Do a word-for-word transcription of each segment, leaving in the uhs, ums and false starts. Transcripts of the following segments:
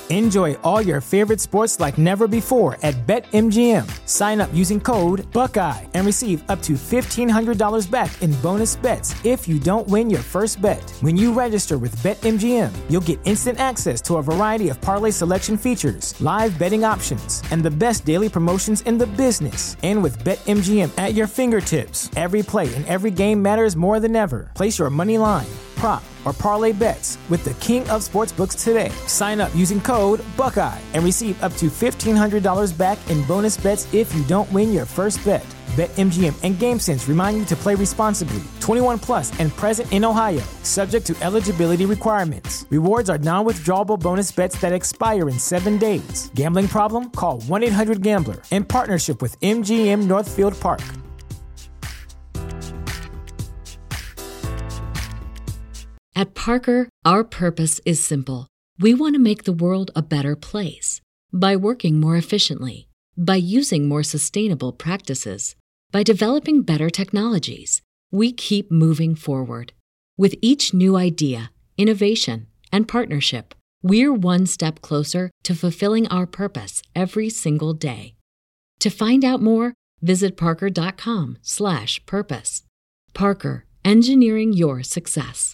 Enjoy all your favorite sports like never before at BetMGM. Sign up using code Buckeye and receive up to fifteen hundred dollars back in bonus bets if you don't win your first bet. When you register with BetMGM, you'll get instant access to a variety of parlay selection features, live betting options, and the best daily promotions in the business. And with BetMGM at your fingertips, every play and every game matters more than ever. Place your money line, prop, or parlay bets with the king of sportsbooks today. Sign up using code Buckeye and receive up to fifteen hundred dollars back in bonus bets if you don't win your first bet. BetMGM and GameSense remind you to play responsibly. twenty-one plus and present in Ohio, subject to eligibility requirements. Rewards are non-withdrawable bonus bets that expire in seven days. Gambling problem? Call one eight hundred gambler in partnership with M G M Northfield Park. At Parker, our purpose is simple. We want to make the world a better place by working more efficiently, by using more sustainable practices, by developing better technologies. We keep moving forward. With each new idea, innovation, and partnership, we're one step closer to fulfilling our purpose every single day. To find out more, visit parker.com slash purpose. Parker, engineering your success.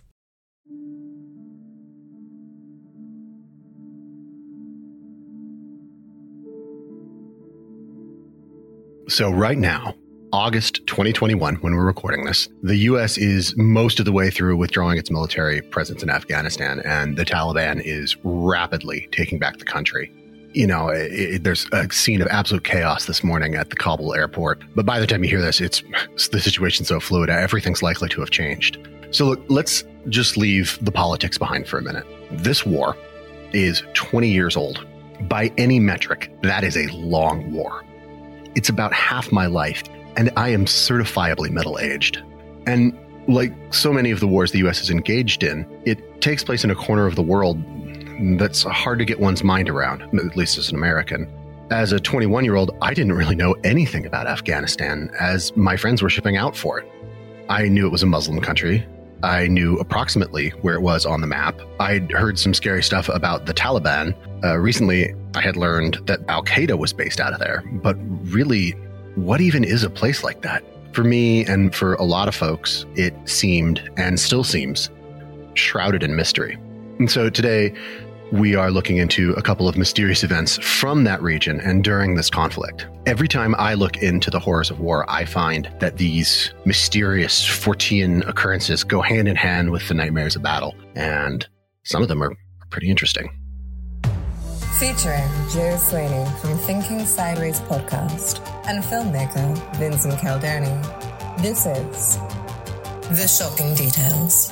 So right now, August twenty twenty-one, when we're recording this, the U S is most of the way through withdrawing its military presence in Afghanistan, and the Taliban is rapidly taking back the country. You know, it, it, there's a scene of absolute chaos this morning at the Kabul airport. But by the time you hear this, it's the situation's so fluid, everything's likely to have changed. So look, let's just leave the politics behind for a minute. This war is twenty years old. By any metric, that is a long war. It's about half my life, and I am certifiably middle-aged. And like so many of the wars the U S is engaged in, it takes place in a corner of the world that's hard to get one's mind around, at least as an American. As a twenty-one-year-old, I didn't really know anything about Afghanistan, as my friends were shipping out for it. I knew it was a Muslim country. I knew approximately where it was on the map. I'd heard some scary stuff about the Taliban. Uh, recently, I had learned that Al-Qaeda was based out of there. But really, what even is a place like that? For me and for a lot of folks, it seemed and still seems shrouded in mystery. And so today, we are looking into a couple of mysterious events from that region and during this conflict. Every time I look into the horrors of war, I find that these mysterious Fortean occurrences go hand in hand with the nightmares of battle, and some of them are pretty interesting. Featuring Joe Slaney from Thinking Sideways podcast and filmmaker Vincent Caldoni, this is The Shocking Details.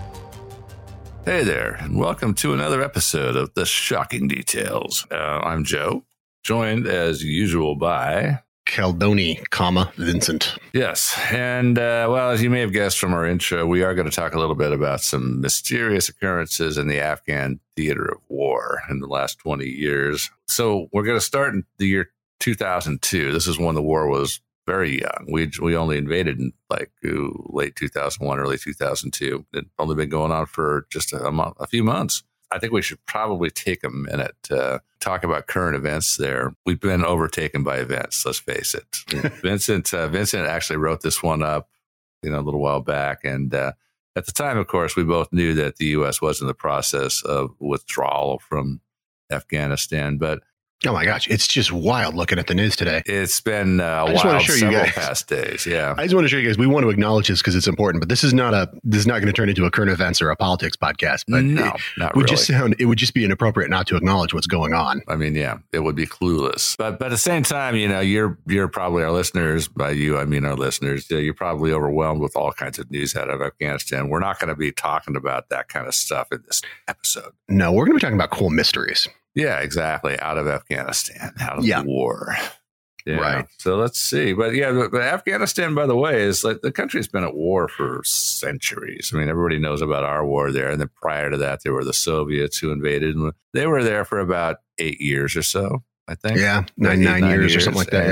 Hey there, and welcome to another episode of The Shocking Details. Uh, I'm Joe, joined as usual by... Caldoni, comma, Vincent. Yes, and uh, well, as you may have guessed from our intro, we are going to talk a little bit about some mysterious occurrences in the Afghan theater of war in the last twenty years. So we're going to start in the year two thousand two. This is when the war was very young. We we only invaded in like ooh, late two thousand one, early two thousand two. It'd only been going on for just a, month, a few months. I think we should probably take a minute to talk about current events there. We've been overtaken by events, let's face it. Vincent uh, Vincent actually wrote this one up, you know, a little while back. And uh, at the time, of course, we both knew that the U S was in the process of withdrawal from Afghanistan. But oh my gosh, it's just wild looking at the news today. It's been uh, wild several past days. Yeah, I just want to show you guys. We want to acknowledge this because it's important, but this is not a this is not going to turn into a current events or a politics podcast. But no, it not would really. just sound it would just be inappropriate not to acknowledge what's going on. I mean, yeah, it would be clueless. But but at the same time, you know, you're you're probably our listeners. By you, I mean our listeners. You're probably overwhelmed with all kinds of news out of Afghanistan. We're not going to be talking about that kind of stuff in this episode. No, we're going to be talking about cool mysteries. Yeah, exactly. Out of Afghanistan, out of yeah. the war. Yeah. Right. So let's see. But yeah, but, but Afghanistan, by the way, is like the country's been at war for centuries. I mean, everybody knows about our war there. And then prior to that, there were the Soviets who invaded. And they were there for about eight years or so, I think. Yeah, nine, eight, nine, nine years, years or something like that. And, yeah.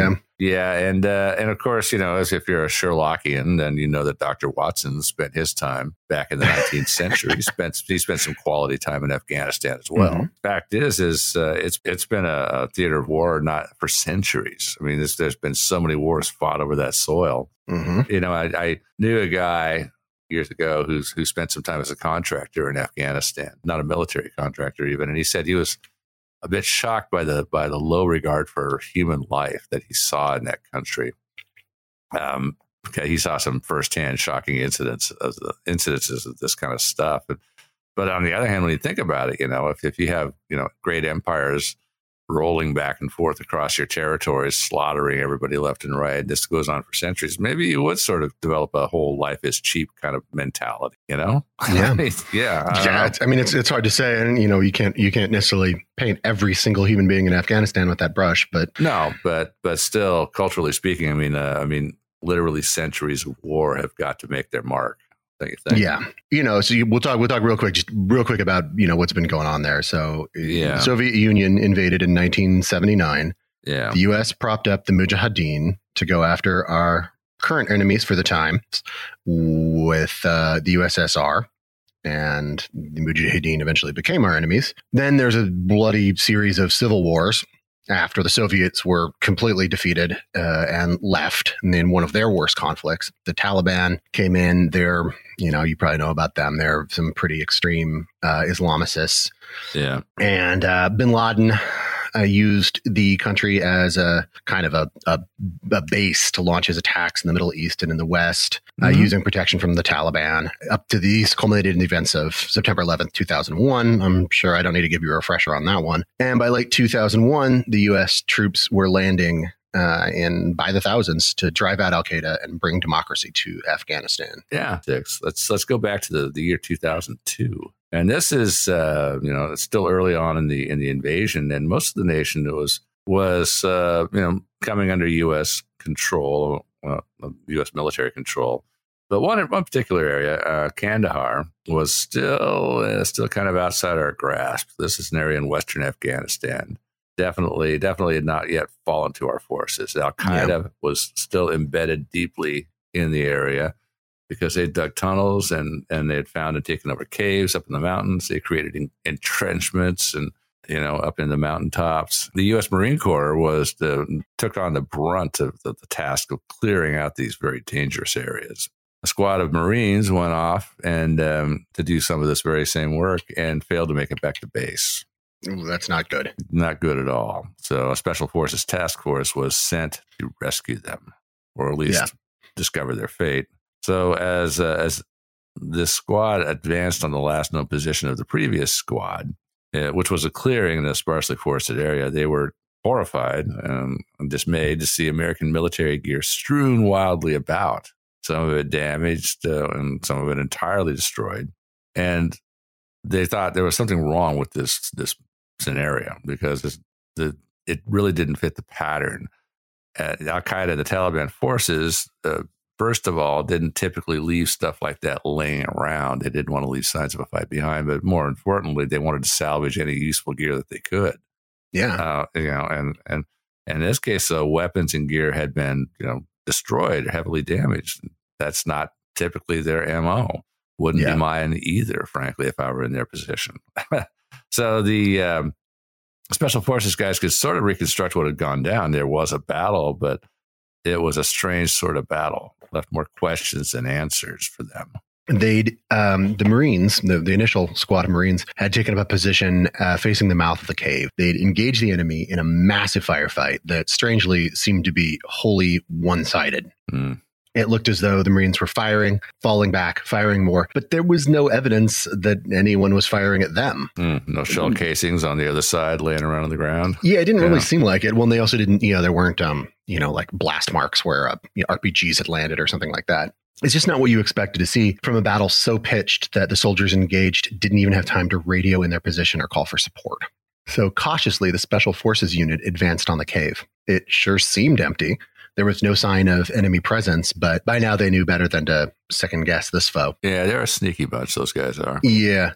Yeah, and uh, and of course, you know, as if you're a Sherlockian, then you know that Doctor Watson spent his time back in the nineteenth century. He spent he spent some quality time in Afghanistan as well. Mm-hmm. Fact is, is uh, it's it's been a, a theater of war not for centuries. I mean, there's, there's been so many wars fought over that soil. Mm-hmm. You know, I, I knew a guy years ago who's who spent some time as a contractor in Afghanistan, not a military contractor even, and he said he was a bit shocked by the by the low regard for human life that he saw in that country. Um, okay, he saw some firsthand shocking incidents of the incidences of this kind of stuff. But, but on the other hand, when you think about it, you know, if, if you have, you know, great empires rolling back and forth across your territories, slaughtering everybody left and right, this goes on for centuries, maybe you would sort of develop a whole life is cheap kind of mentality, you know? Yeah. I mean, yeah. I yeah. It's, I mean, it's, it's hard to say. And, you know, you can't, you can't necessarily paint every single human being in Afghanistan with that brush, but no, but, but still culturally speaking, I mean, uh, I mean, literally centuries of war have got to make their mark. You think? Yeah. You know, so you, we'll talk, we'll talk real quick, just real quick about, you know, what's been going on there. So yeah. the Soviet Union invaded in nineteen seventy-nine. Yeah. The U S propped up the Mujahideen to go after our current enemies for the time with uh, the U S S R. And the Mujahideen eventually became our enemies. Then there's a bloody series of civil wars after the Soviets were completely defeated uh, and left. And in one of their worst conflicts, the Taliban came in. They're, you know, you probably know about them. They're some pretty extreme uh, Islamicists. Yeah. And uh, bin Laden uh, used the country as a kind of a, a, a base to launch his attacks in the Middle East and in the West, mm-hmm. uh, using protection from the Taliban. Up to the East culminated in the events of September eleventh, two thousand one. I'm sure I don't need to give you a refresher on that one. And by late two thousand one, the U S troops were landing uh, in by the thousands to drive out al-Qaeda and bring democracy to Afghanistan. Yeah. Let's, let's go back to the, the year two thousand two. And this is, uh, you know, it's still early on in the in the invasion, and most of the nation was was uh, you know coming under U S control, uh, U S military control. But one one particular area, uh, Kandahar, was still uh, still kind of outside our grasp. This is an area in western Afghanistan. Definitely, definitely had not yet fallen to our forces. Al Qaeda yeah. was still embedded deeply in the area, because they dug tunnels and, and they had found and taken over caves up in the mountains. They created in, entrenchments and, you know, up in the mountaintops. The U S Marine Corps was the, took on the brunt of the, the task of clearing out these very dangerous areas. A squad of Marines went off and um, to do some of this very same work and failed to make it back to base. Ooh, that's not good. Not good at all. So a Special Forces task force was sent to rescue them, or at least yeah. discover their fate. So as uh, as this squad advanced on the last known position of the previous squad, uh, which was a clearing in a sparsely forested area, they were horrified um, and dismayed to see American military gear strewn wildly about, some of it damaged uh, and some of it entirely destroyed. And they thought there was something wrong with this this scenario, because the it really didn't fit the pattern. Uh, Al-Qaeda, the Taliban forces, uh, first of all, didn't typically leave stuff like that laying around. They didn't want to leave signs of a fight behind, but more importantly, they wanted to salvage any useful gear that they could. Yeah, uh, you know, and and, and in this case, so weapons and gear had been, you know, destroyed, heavily damaged. That's not typically their M O. Wouldn't yeah. be mine either, frankly, if I were in their position. So the um, Special Forces guys could sort of reconstruct what had gone down. There was a battle, but it was a strange sort of battle. Left more questions than answers for them. They'd um, the Marines, the, the initial squad of Marines, had taken up a position uh, facing the mouth of the cave. They'd engaged the enemy in a massive firefight that strangely seemed to be wholly one-sided. Mm. It looked as though the Marines were firing, falling back, firing more, but there was no evidence that anyone was firing at them. Mm, no shell casings on the other side laying around on the ground. Yeah, it didn't yeah. really seem like it. Well, they also didn't, you know, there weren't, um, you know, like blast marks where uh, you know, R P Gs had landed or something like that. It's just not what you expected to see from a battle so pitched that the soldiers engaged didn't even have time to radio in their position or call for support. So cautiously, the Special Forces unit advanced on the cave. It sure seemed empty. There was no sign of enemy presence, but by now they knew better than to second guess this foe. Yeah, they're a sneaky bunch, those guys are. Yeah.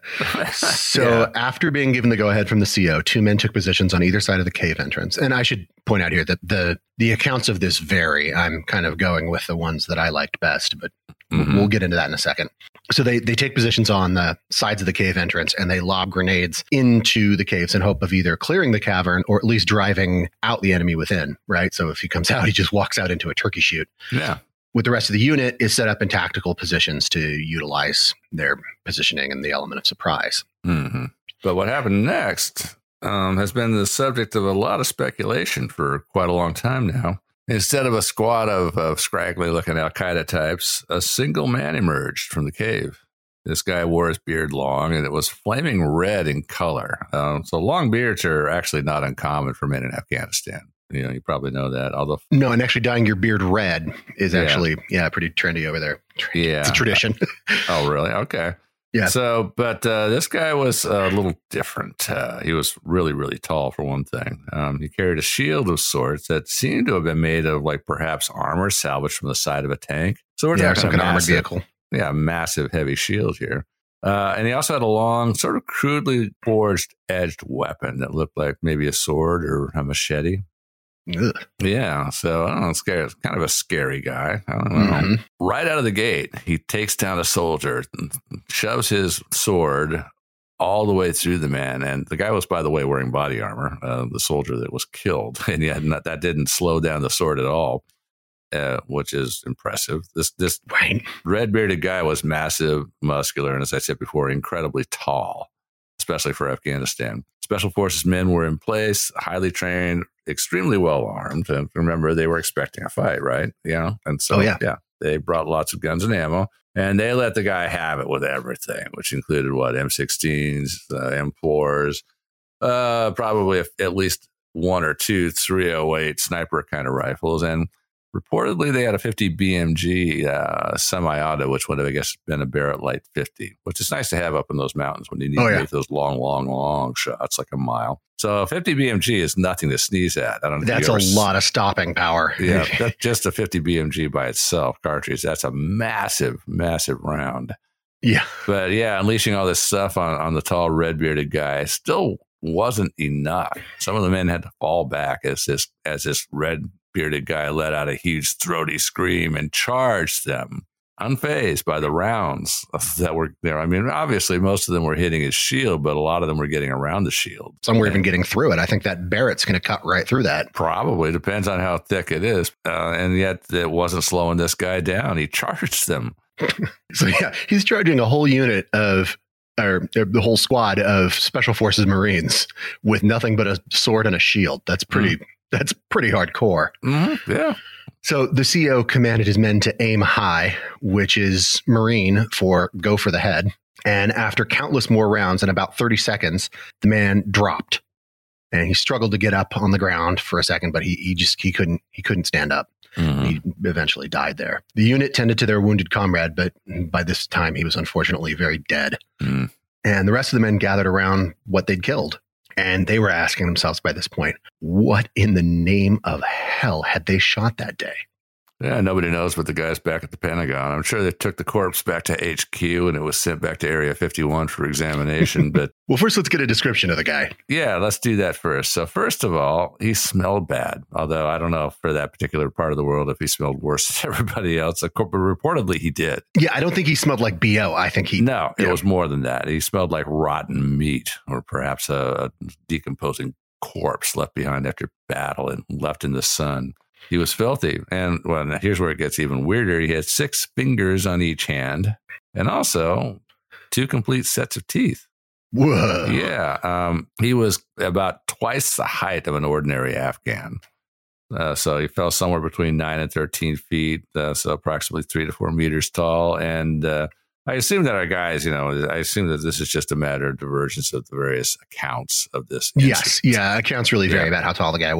So yeah. After being given the go-ahead from the C O, two men took positions on either side of the cave entrance. And I should point out here that the the accounts of this vary. I'm kind of going with the ones that I liked best, but mm-hmm. we'll get into that in a second. So they, they take positions on the sides of the cave entrance, and they lob grenades into the caves in hope of either clearing the cavern or at least driving out the enemy within, right? So if he comes out, he just walks out into a turkey shoot. Yeah. With the rest of the unit is set up in tactical positions to utilize their positioning and the element of surprise. Mm-hmm. But what happened next um, has been the subject of a lot of speculation for quite a long time now. Instead of a squad of, of scraggly-looking Al-Qaeda types, a single man emerged from the cave. This guy wore his beard long, and it was flaming red in color. Um, so long beards are actually not uncommon for men in Afghanistan. You know, you probably know that. Although no, and actually dyeing your beard red is yeah. actually, yeah, pretty trendy over there. Yeah. It's a tradition. Oh, really? Okay. Yeah. So, but uh, this guy was a little different. Uh, he was really, really tall, for one thing. Um, he carried a shield of sorts that seemed to have been made of, like, perhaps armor salvaged from the side of a tank. So we're yeah, talking some kind of armored massive, vehicle. Yeah, massive, heavy shield here. Uh, and he also had a long, sort of crudely forged, edged weapon that looked like maybe a sword or a machete. Ugh. Yeah, so I don't know, scary, kind of a scary guy. I don't know. Mm-hmm. Right out of the gate, he takes down a soldier, and shoves his sword all the way through the man. And the guy was, by the way, wearing body armor, uh, the soldier that was killed. And yet not, that didn't slow down the sword at all, uh, which is impressive. This this right. red-bearded guy was massive, muscular, and as I said before, incredibly tall, especially for Afghanistan. Special Forces men were in place, highly trained, extremely well armed. And remember, they were expecting a fight, right? Yeah. And so, oh, yeah. yeah, they brought lots of guns and ammo, and they let the guy have it with everything, which included what? M sixteens, uh, M fours, uh, probably at least one or two three oh eight sniper kind of rifles. And reportedly, they had a fifty B M G uh, semi-auto, which would have, I guess, been a Barrett Light fifty, which is nice to have up in those mountains when you need oh, to yeah. make those long, long, long shots, like a mile. So a fifty B M G is nothing to sneeze at. I don't know. That's a ever... lot of stopping power. Yeah, that's just a fifty B M G by itself, cartridge. That's a massive, massive round. Yeah. But yeah, unleashing all this stuff on, on the tall, red-bearded guy still wasn't enough. Some of the men had to fall back as this as this red bearded guy let out a huge throaty scream and charged them, unfazed by the rounds that were there. I mean, obviously, most of them were hitting his shield, but a lot of them were getting around the shield. Some were and even getting through it. I think that Barrett's going to cut right through that. Probably. Depends on how thick it is. Uh, and yet, it wasn't slowing this guy down. He charged them. So, yeah, he's charging a whole unit of or the whole squad of Special Forces Marines with nothing but a sword and a shield. That's pretty... Mm. That's pretty hardcore. Mm-hmm. Yeah. So the C O commanded his men to aim high, which is Marine for go for the head. And after countless more rounds in about thirty seconds, the man dropped, and he struggled to get up on the ground for a second, but he, he just, he couldn't, he couldn't stand up. Mm-hmm. He eventually died there. The unit tended to their wounded comrade, but by this time he was unfortunately very dead. Mm. And the rest of the men gathered around what they'd killed. And they were asking themselves by this point, what in the name of hell had they shot that day? Yeah, nobody knows but the guys back at the Pentagon. I'm sure they took the corpse back to H Q and it was sent back to Area fifty-one for examination. But well, first, let's get a description of the guy. Yeah, let's do that first. So first of all, he smelled bad, although I don't know for that particular part of the world if he smelled worse than everybody else. But reportedly, he did. Yeah, I don't think he smelled like B O. I think he... No, it yeah. was more than that. He smelled like rotten meat or perhaps a decomposing corpse left behind after battle and left in the sun. He was filthy. And well, here's where it gets even weirder. He had six fingers on each hand and also two complete sets of teeth. Whoa. Yeah. Um, he was about twice the height of an ordinary Afghan. Uh, so he fell somewhere between nine and thirteen feet, uh, so approximately three to four meters tall. And uh, I assume that our guys, you know, I assume that this is just a matter of divergence of the various accounts of this incident. Yes. Yeah. Accounts really vary yeah. about how tall the guy was.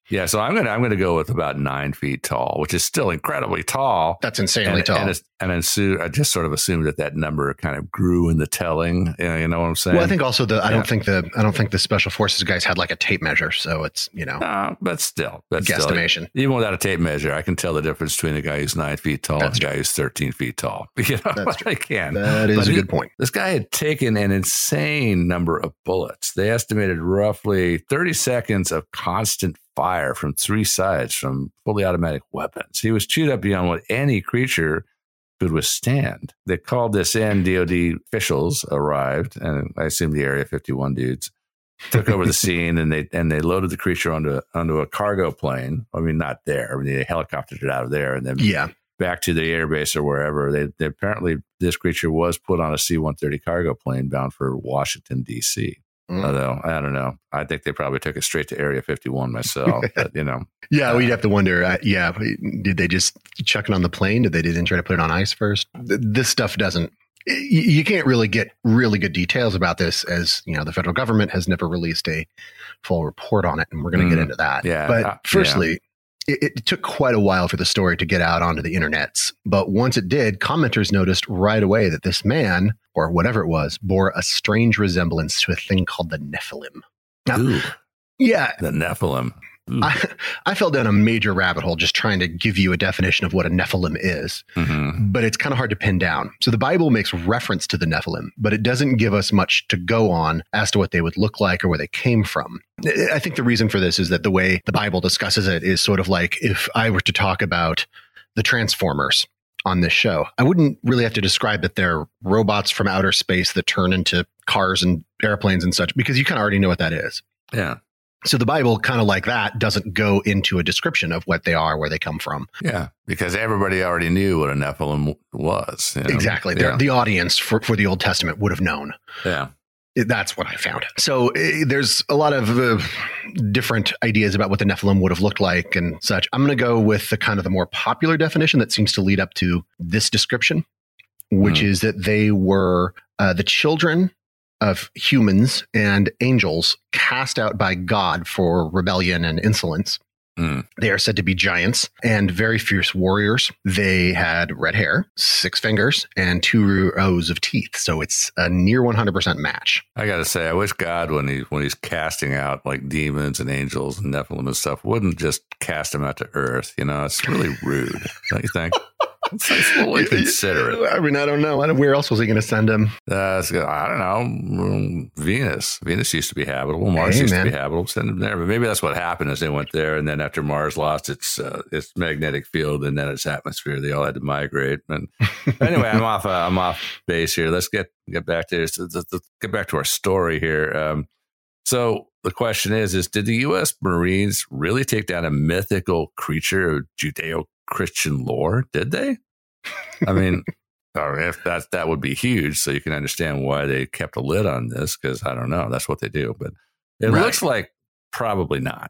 Yeah, so I'm gonna I'm gonna go with about nine feet tall, which is still incredibly tall. That's insanely and, tall. And, and assume, I just sort of assumed that that number kind of grew in the telling. You know, you know what I'm saying? Well, I think also the I Yeah. don't think the I don't think the special forces guys had like a tape measure, so it's you know Uh, but still, but still, guesstimation. even without a tape measure, I can tell the difference between a guy who's nine feet tall That's and a guy who's thirteen feet tall. You know, That's true. I can. That is But a he- good point. This guy had taken an insane number of bullets. They estimated roughly thirty seconds of constant fire from three sides from fully automatic weapons. He was chewed up beyond what any creature could withstand. They called this in. D O D officials arrived, and I assume the Area fifty-one dudes took over the scene, and they and they loaded the creature onto onto a cargo plane. I mean, not there. I mean, they helicoptered it out of there, and then Yeah. back to the airbase or wherever. They, they apparently this creature was put on a C one thirty cargo plane bound for Washington D C. Mm. Although I don't know, I think they probably took it straight to Area fifty-one myself. But you know, Yeah, we'd have to wonder. Uh, yeah, did they just chuck it on the plane? Did they didn't try to put it on ice first? Th- This stuff doesn't. y- You can't really get really good details about this, as you know, the federal government has never released a full report on it, and we're going to Mm, get into that. yeah, But uh, firstly, it, it took quite a while for the story to get out onto the internets. But once it did, commenters noticed right away that this man, or whatever it was, bore a strange resemblance to a thing called the Nephilim. Now, ooh, yeah, the Nephilim. Ooh. I, I fell down a major rabbit hole just trying to give you a definition of what a Nephilim is, Mhm. but it's kind of hard to pin down. So the Bible makes reference to the Nephilim, but it doesn't give us much to go on as to what they would look like or where they came from. I I think the reason for this is that the way the Bible discusses it is sort of like if I were to talk about the Transformers on this show, I wouldn't really have to describe that they're robots from outer space that turn into cars and airplanes and such, because you kind of already know what that is. Yeah, So the Bible, kind of like that, doesn't go into a description of what they are, where they come from. yeah, because everybody already knew what a Nephilim was. you know? Exactly. Yeah. The, the audience for, for the Old Testament would have known. yeah. It- That's what I found. So eh, there's a lot of uh, different ideas about what the Nephilim would have looked like and such. I'm going to go with the kind of the more popular definition that seems to lead up to this description, which Hmm. is that they were uh, the children of humans and angels cast out by God for rebellion and insolence. Mm. They are said to be giants and very fierce warriors. They had red hair, six fingers, and two rows of teeth. So it's a near one hundred percent match. I got to say, I wish God, when he when he's casting out like demons and angels and Nephilim and stuff, wouldn't just cast them out to Earth. You know, it's really rude, don't you think? It's, it's a little inconsiderate. I mean, I don't know. I don't, where else was he going to send him? Uh, it's- I don't know. mm, Venus. Venus used to be habitable. Mars Hey, used man. to be habitable. Send them there. But maybe that's what happened is they went there, and then after Mars lost its uh, its magnetic field and then its atmosphere, they all had to migrate. And anyway, I'm off. Uh, I'm off base here. Let's get get back to let's, let's get back to our story here. Um, so the question is: Is did the U S Marines really take down a mythical creature of Judeo-Christian lore? Did they? I mean. Or if that that would be huge, so you can understand why they kept a lid on this. Because I don't know, that's what they do. But it Right. looks like probably not.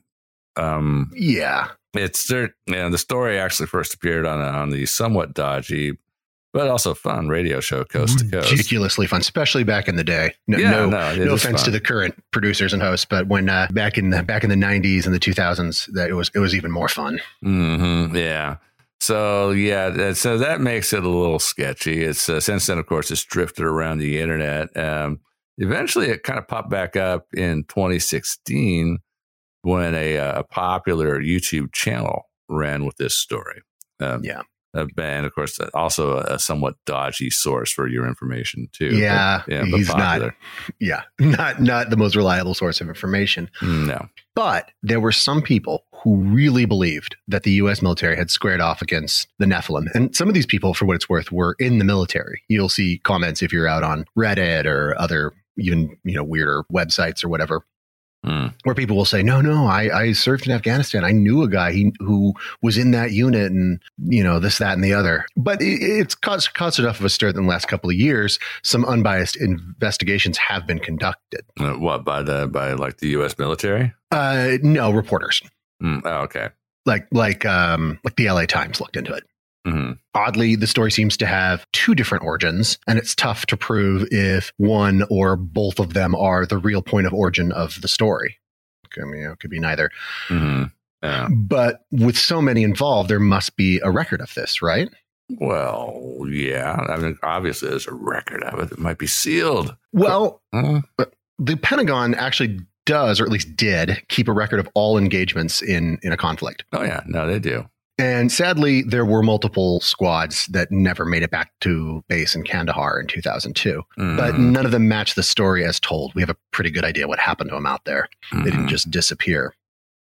Um, Yeah. it's there. You know, the story actually first appeared on a, on the somewhat dodgy, but also fun radio show Coast to Coast. Ridiculously fun, especially back in the day. No, Yeah, no, no, it no is offense fun. to the current producers and hosts, but when uh, back in the back in the nineties and the two thousands, that it was it was even more fun. Mm-hmm, yeah. So yeah, that, so that makes it a little sketchy. It's uh, since then, of course, it's drifted around the internet. Um, eventually, it kind of popped back up in twenty sixteen when a, uh, a popular YouTube channel ran with this story. Um, Yeah. uh, and of course, also a, a somewhat dodgy source for your information too. Yeah, but, yeah, but he's popular. not. Yeah, not not the most reliable source of information. No. But there were some people who really believed that the U S military had squared off against the Nephilim. And some of these people, for what it's worth, were in the military. You'll see comments if you're out on Reddit or other even, you know, weirder websites or whatever, Mm. where people will say, no, no, I, I served in Afghanistan. I knew a guy he, who was in that unit and, you know, this, that, and the other. But it, it's caused, caused enough of a stir in the last couple of years. Some unbiased investigations have been conducted. Uh, what by the by like the U S military? Uh, no, reporters. Mm. Oh, okay. Like, like, um, like the L A Times looked into it. Mm-hmm. Oddly, the story seems to have two different origins, and it's tough to prove if one or both of them are the real point of origin of the story. I mean, it could be neither. Mm-hmm. Yeah. But with so many involved, there must be a record of this, right? Well, yeah. I mean, obviously, there's a record of it. It might be sealed. Well, huh? The Pentagon actually does, or at least did, keep a record of all engagements in, in a conflict. Oh, yeah. No, they do. And sadly, there were multiple squads that never made it back to base in Kandahar in two thousand two. Mm-hmm. But none of them match the story as told. We have a pretty good idea what happened to them out there. Mm-hmm. They didn't just disappear.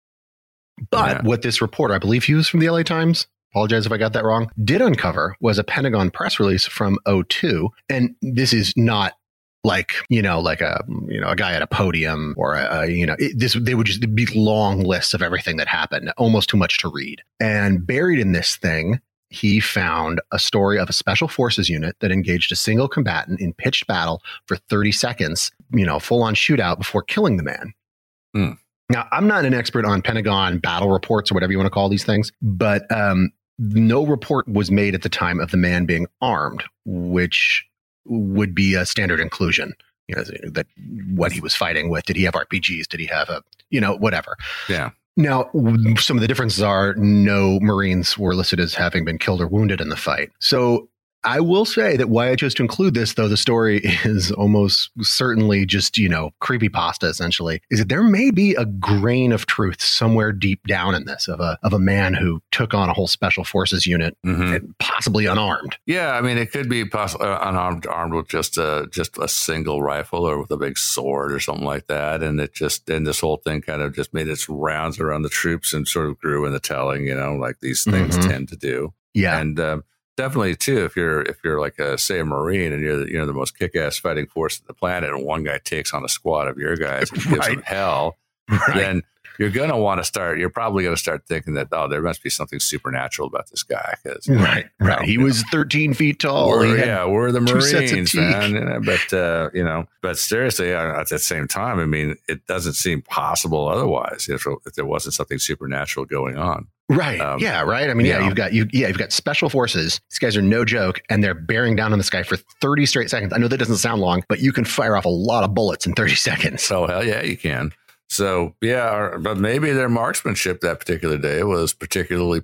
But yeah. What this reporter, I believe he was from the L A Times, apologize if I got that wrong, did uncover was a Pentagon press release from oh two. And this is not like, you know, like a, you know, a guy at a podium or a, a you know, it, this, they would just be long lists of everything that happened, almost too much to read. And buried in this thing, he found a story of a special forces unit that engaged a single combatant in pitched battle for thirty seconds, you know, full on shootout before killing the man. Hmm. Now, I'm not an expert on Pentagon battle reports or whatever you want to call these things, but um, no report was made at the time of the man being armed, which would be a standard inclusion. You know, that what he was fighting with. Did he have R P Gs? Did he have a, you know, whatever. Yeah. Now, some of the differences are no Marines were listed as having been killed or wounded in the fight. So I will say that why I chose to include this, though the story is almost certainly just, you know, creepypasta, essentially, is that there may be a grain of truth somewhere deep down in this of a of a man who took on a whole special forces unit, mm-hmm. and possibly unarmed. Yeah, I mean, it could be possibly uh, unarmed, armed with just a just a single rifle or with a big sword or something like that, and it just and this whole thing kind of just made its rounds around the troops and sort of grew in the telling, you know, like these things mm-hmm. tend to do. Yeah, and. Um, Definitely, too, if you're if you're like a say a Marine and you're the, you know the most kick-ass fighting force on the planet, and one guy takes on a squad of your guys and gives right. them hell, right. then you're gonna want to start. You're probably gonna start thinking that oh, there must be something supernatural about this guy. Cause, right, you know, right. He was thirteen feet tall. We're, yeah, we're the Marines, man. But uh, you know, but seriously, at the same time, I mean, it doesn't seem possible otherwise if, if there wasn't something supernatural going on. Right. Um, yeah. Right. I mean, yeah, you know, you've got you. Yeah, you've got special forces. These guys are no joke, and they're bearing down on this guy for thirty straight seconds. I know that doesn't sound long, but you can fire off a lot of bullets in thirty seconds. Oh hell yeah, you can. So yeah, but maybe their marksmanship that particular day was particularly.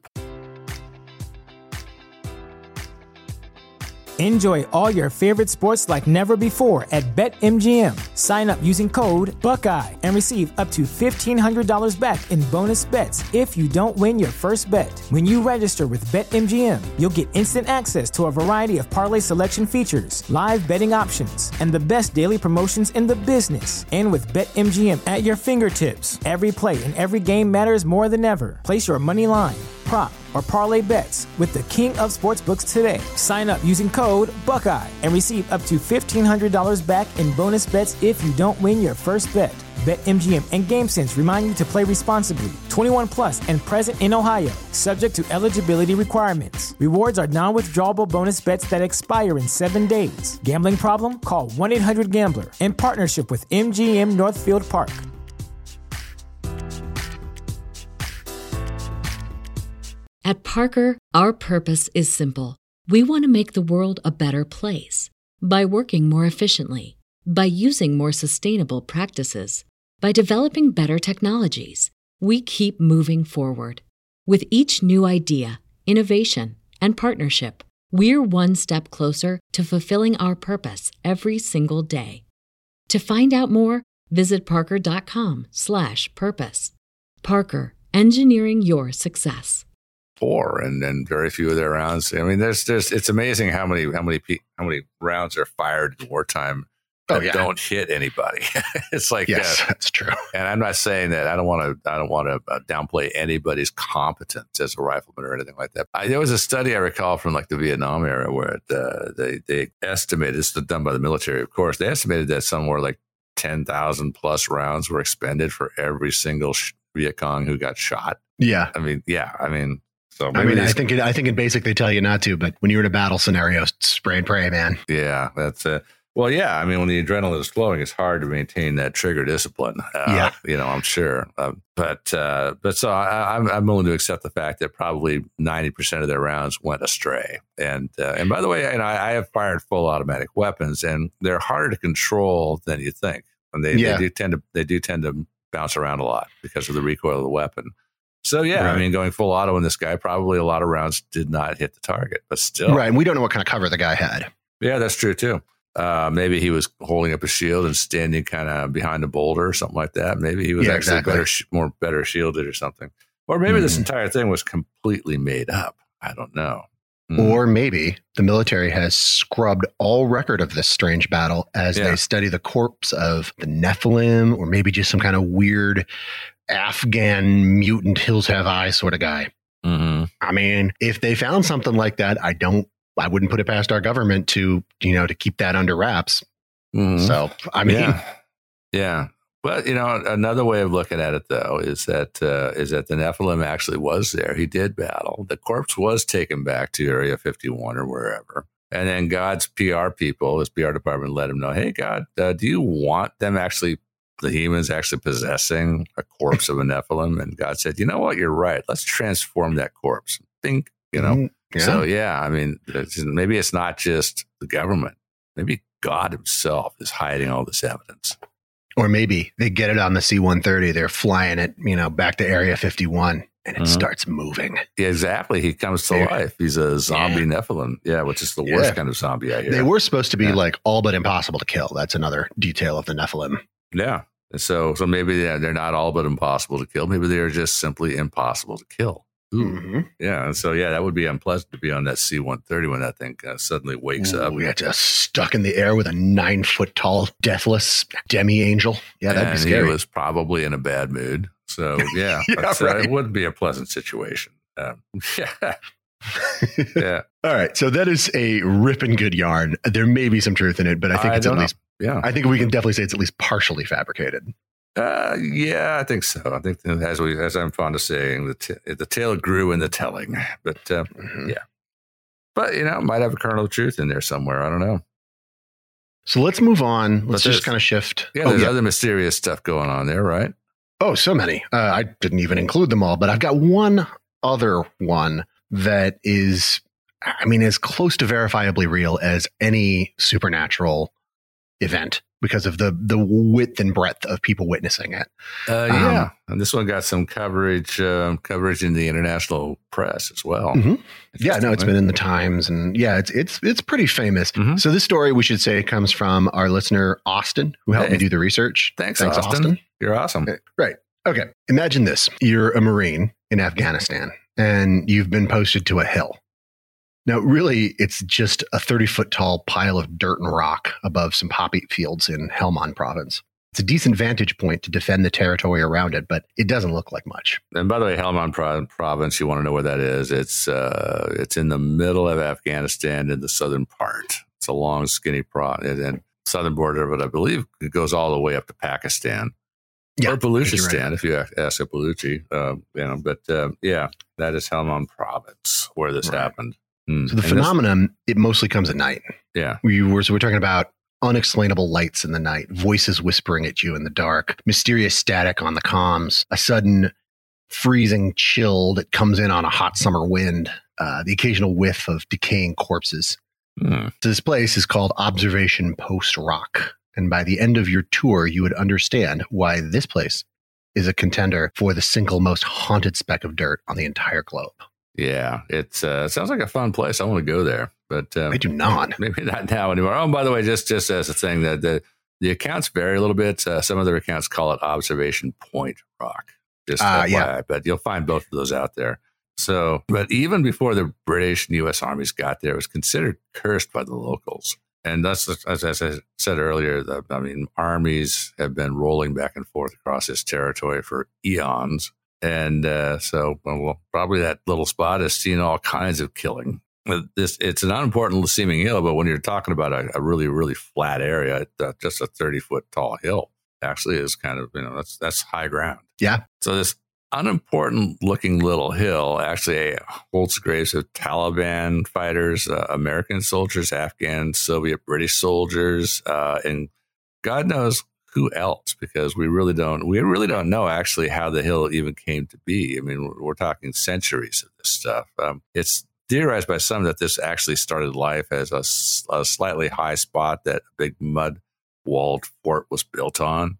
Enjoy all your favorite sports like never before at BetMGM. Sign up using code Buckeye and receive up to fifteen hundred dollars back in bonus bets if you don't win your first bet. When you register with BetMGM, you'll get instant access to a variety of parlay selection features, live betting options, and the best daily promotions in the business. And with BetMGM at your fingertips, every play and every game matters more than ever. Place your money line, prop, or parlay bets with the king of sportsbooks today. Sign up using code Buckeye and receive up to fifteen hundred dollars back in bonus bets if you don't win your first bet. BetMGM and GameSense remind you to play responsibly. twenty-one plus and present in Ohio, subject to eligibility requirements. Rewards are non-withdrawable bonus bets that expire in seven days. Gambling problem? Call one eight hundred gambler in partnership with M G M Northfield Park. At Parker, our purpose is simple. We want to make the world a better place by working more efficiently, by using more sustainable practices, by developing better technologies. We keep moving forward. With each new idea, innovation, and partnership, we're one step closer to fulfilling our purpose every single day. To find out more, visit parker.com slash purpose. Parker, engineering your success. Four and and very few of their rounds. I mean, there's there's it's amazing how many how many how many rounds are fired in wartime that oh, yeah. don't hit anybody. It's like yes, uh, that's true. And I'm not saying that I don't want to I don't want to uh, downplay anybody's competence as a rifleman or anything like that. I, there was a study I recall from like the Vietnam era where it, uh, they they estimated, this is done by the military, of course. They estimated that somewhere like ten thousand plus rounds were expended for every single sh- Viet Cong who got shot. Yeah, I mean, yeah, I mean. So I mean, I think it, I think in basic they tell you not to, but when you're in a battle scenario, spray and pray, man. Yeah, that's it. Well, yeah, I mean, when the adrenaline is flowing, it's hard to maintain that trigger discipline. Uh, yeah, you know, I'm sure. Uh, but uh, but so I, I'm I'm willing to accept the fact that probably ninety percent of their rounds went astray. And uh, and by the way, you know, I, I have fired full automatic weapons, and they're harder to control than you think. And they, yeah. they do tend to they do tend to bounce around a lot because of the recoil of the weapon. So, yeah, Right. I mean, going full auto in this guy, probably a lot of rounds did not hit the target, but still. Right. And we don't know what kind of cover the guy had. Yeah, that's true, too. Uh, maybe he was holding up a shield and standing kind of behind a boulder or something like that. Maybe he was Yeah, actually exactly. better, sh- more better shielded or something. Or maybe this Mhm. entire thing was completely made up. I don't know. Mm. Or maybe the military has scrubbed all record of this strange battle as Yeah. they study the corpse of the Nephilim, or maybe just some kind of weird Afghan mutant hills have eyes sort of guy. Mm-hmm. I mean, if they found something like that, I don't, I wouldn't put it past our government to, you know, to keep that under wraps. Mm-hmm. So, I mean, yeah. yeah. But, you know, another way of looking at it, though, is that uh, is that the Nephilim actually was there. He did battle. The corpse was taken back to Area fifty-one or wherever. And then God's P R people, his P R department, let him know, hey, God, uh, do you want them actually, the humans actually possessing a corpse of a Nephilim? And God said, you know what? You're right. Let's transform that corpse. Think, you know. Mhm. Yeah. So, yeah, I mean, it's, maybe it's not just the government. Maybe God himself is hiding all this evidence. Or maybe they get it on the C one thirty. They're flying it, you know, back to Area fifty-one, and it Mhm. starts moving. Yeah, exactly. He comes to They- life. He's a zombie Yeah. Nephilim. Yeah, which is the worst Yeah. kind of zombie I hear. They were supposed to be Yeah. like all but impossible to kill. That's another detail of the Nephilim. Yeah. And so, so maybe they're, they're not all but impossible to kill. Maybe they're just simply impossible to kill. Ooh. Mhm. Yeah. And so, yeah, that would be unpleasant to be on that C one thirty when that thing uh, suddenly wakes up. Ooh, yeah, just stuck in the air with a nine foot tall, deathless demi angel. Yeah, that'd and be scary. he was probably in a bad mood. So, yeah, Yeah, but, uh, right. it wouldn't be a pleasant situation. Um, yeah. Yeah. All right, so that is a ripping good yarn. There may be some truth in it, but I think I it's at don't know. least. Yeah. I think we can definitely say it's at least partially fabricated. Uh, yeah, I think so. I think that as we, as I'm fond of saying, the t- the tale grew in the telling. But uh, Mhm. yeah, but you know, might have a kernel of truth in there somewhere. I don't know. So let's move on. But Let's there's- just kind of shift. Yeah, oh, there's yeah. other mysterious stuff going on there, right? Oh, so many. Uh, I didn't even include them all, but I've got one other one that is, I mean, as close to verifiably real as any supernatural event because of the the width and breadth of people witnessing it. Uh, Um, yeah, and this one got some coverage, um, coverage in the international press as well. Mhm. Yeah, no, it's Interesting, been in the Times, and yeah, it's it's it's pretty famous. Mhm. So this story, we should say, comes from our listener Austin, who helped me Hey. do the research. Thanks, Austin. You're awesome. Right. Okay. Imagine this: you're a Marine in Afghanistan, and you've been posted to a hill. Now, really, it's just a thirty foot tall pile of dirt and rock above some poppy fields in Helmand province. It's a decent vantage point to defend the territory around it, but it doesn't look like much. And by the way, Helmand Pro- province, you want to know where that is? It's uh, it's in the middle of Afghanistan in the southern part. It's a long, skinny pro and, and southern border, but I believe it goes all the way up to Pakistan. Yeah, Or I think you're Baluchistan, right. if you ask a Baluchi. Um, you know, but uh, yeah, that is Helmand province where this Right. happened. Mm. So the And phenomenon, it mostly comes at night. This, yeah. We were, so we're talking about unexplainable lights in the night, voices whispering at you in the dark, mysterious static on the comms, a sudden freezing chill that comes in on a hot summer wind, uh, the occasional whiff of decaying corpses. Mm. So this place is called Observation Post Rock. And by the end of your tour, you would understand why this place is a contender for the single most haunted speck of dirt on the entire globe. Yeah, it's uh, it sounds like a fun place. I want to go there, but um, I do not. maybe not now anymore. Oh, and by the way, just just as a thing, that the the accounts vary a little bit. Uh, some other accounts call it Observation Point Rock. Just Ah, F Y I, yeah. but you'll find both of those out there. So, but even before the British and U S armies got there, it was considered cursed by the locals. And that's, as I said earlier, the, I mean, armies have been rolling back and forth across this territory for eons. And uh, so, well, probably that little spot has seen all kinds of killing. This it's an unimportant seeming hill, but when you're talking about a, a really, really flat area, uh, just a thirty foot tall hill actually is kind of, you know, that's that's high ground. Yeah. So this unimportant looking little hill actually holds the graves of Taliban fighters, uh, American soldiers, Afghan, Soviet, British soldiers, uh, and God knows who else, because we really don't, we really don't know actually how the hill even came to be. I mean, we're, we're talking centuries of this stuff. Um, it's theorized by some that this actually started life as a, a slightly high spot that a big mud walled fort was built on.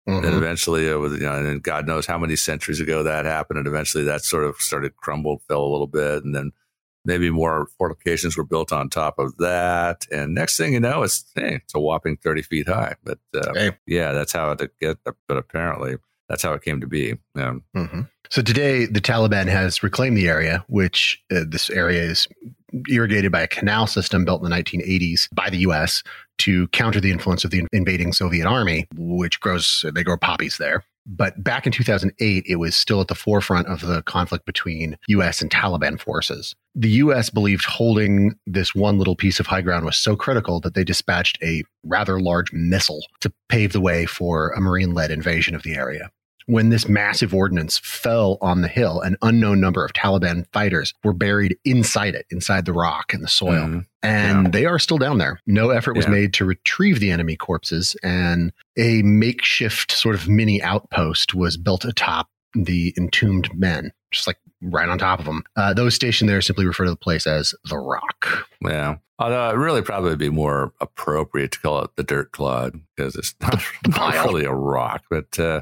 Mm-hmm. And eventually, uh, with, you know, and God knows how many centuries ago that happened. And eventually that sort of started crumbled, fell a little bit. And then maybe more fortifications were built on top of that. And next thing you know, it's, hey, it's a whopping thirty feet high. But uh, hey. yeah, that's how it get. But apparently that's how it came to be. Um, mm-hmm. So today the Taliban has reclaimed the area, which uh, this area is irrigated by a canal system built in the nineteen eighties by the U S to counter the influence of the invading Soviet army, which grows, they grow poppies there. But back in two thousand eight, it was still at the forefront of the conflict between U S and Taliban forces. The U S believed holding this one little piece of high ground was so critical that they dispatched a rather large missile to pave the way for a Marine-led invasion of the area. When this massive ordnance fell on the hill, an unknown number of Taliban fighters were buried inside it, inside the rock and the soil. Mm-hmm. And yeah. they are still down there. No effort was yeah. made to retrieve the enemy corpses, and a makeshift sort of mini outpost was built atop the entombed men, just like right on top of them. Uh, those stationed there simply refer to the place as the Rock. Yeah. Although it really probably be more appropriate to call it the Dirt Clod, because it's not, not really a rock, but... Uh,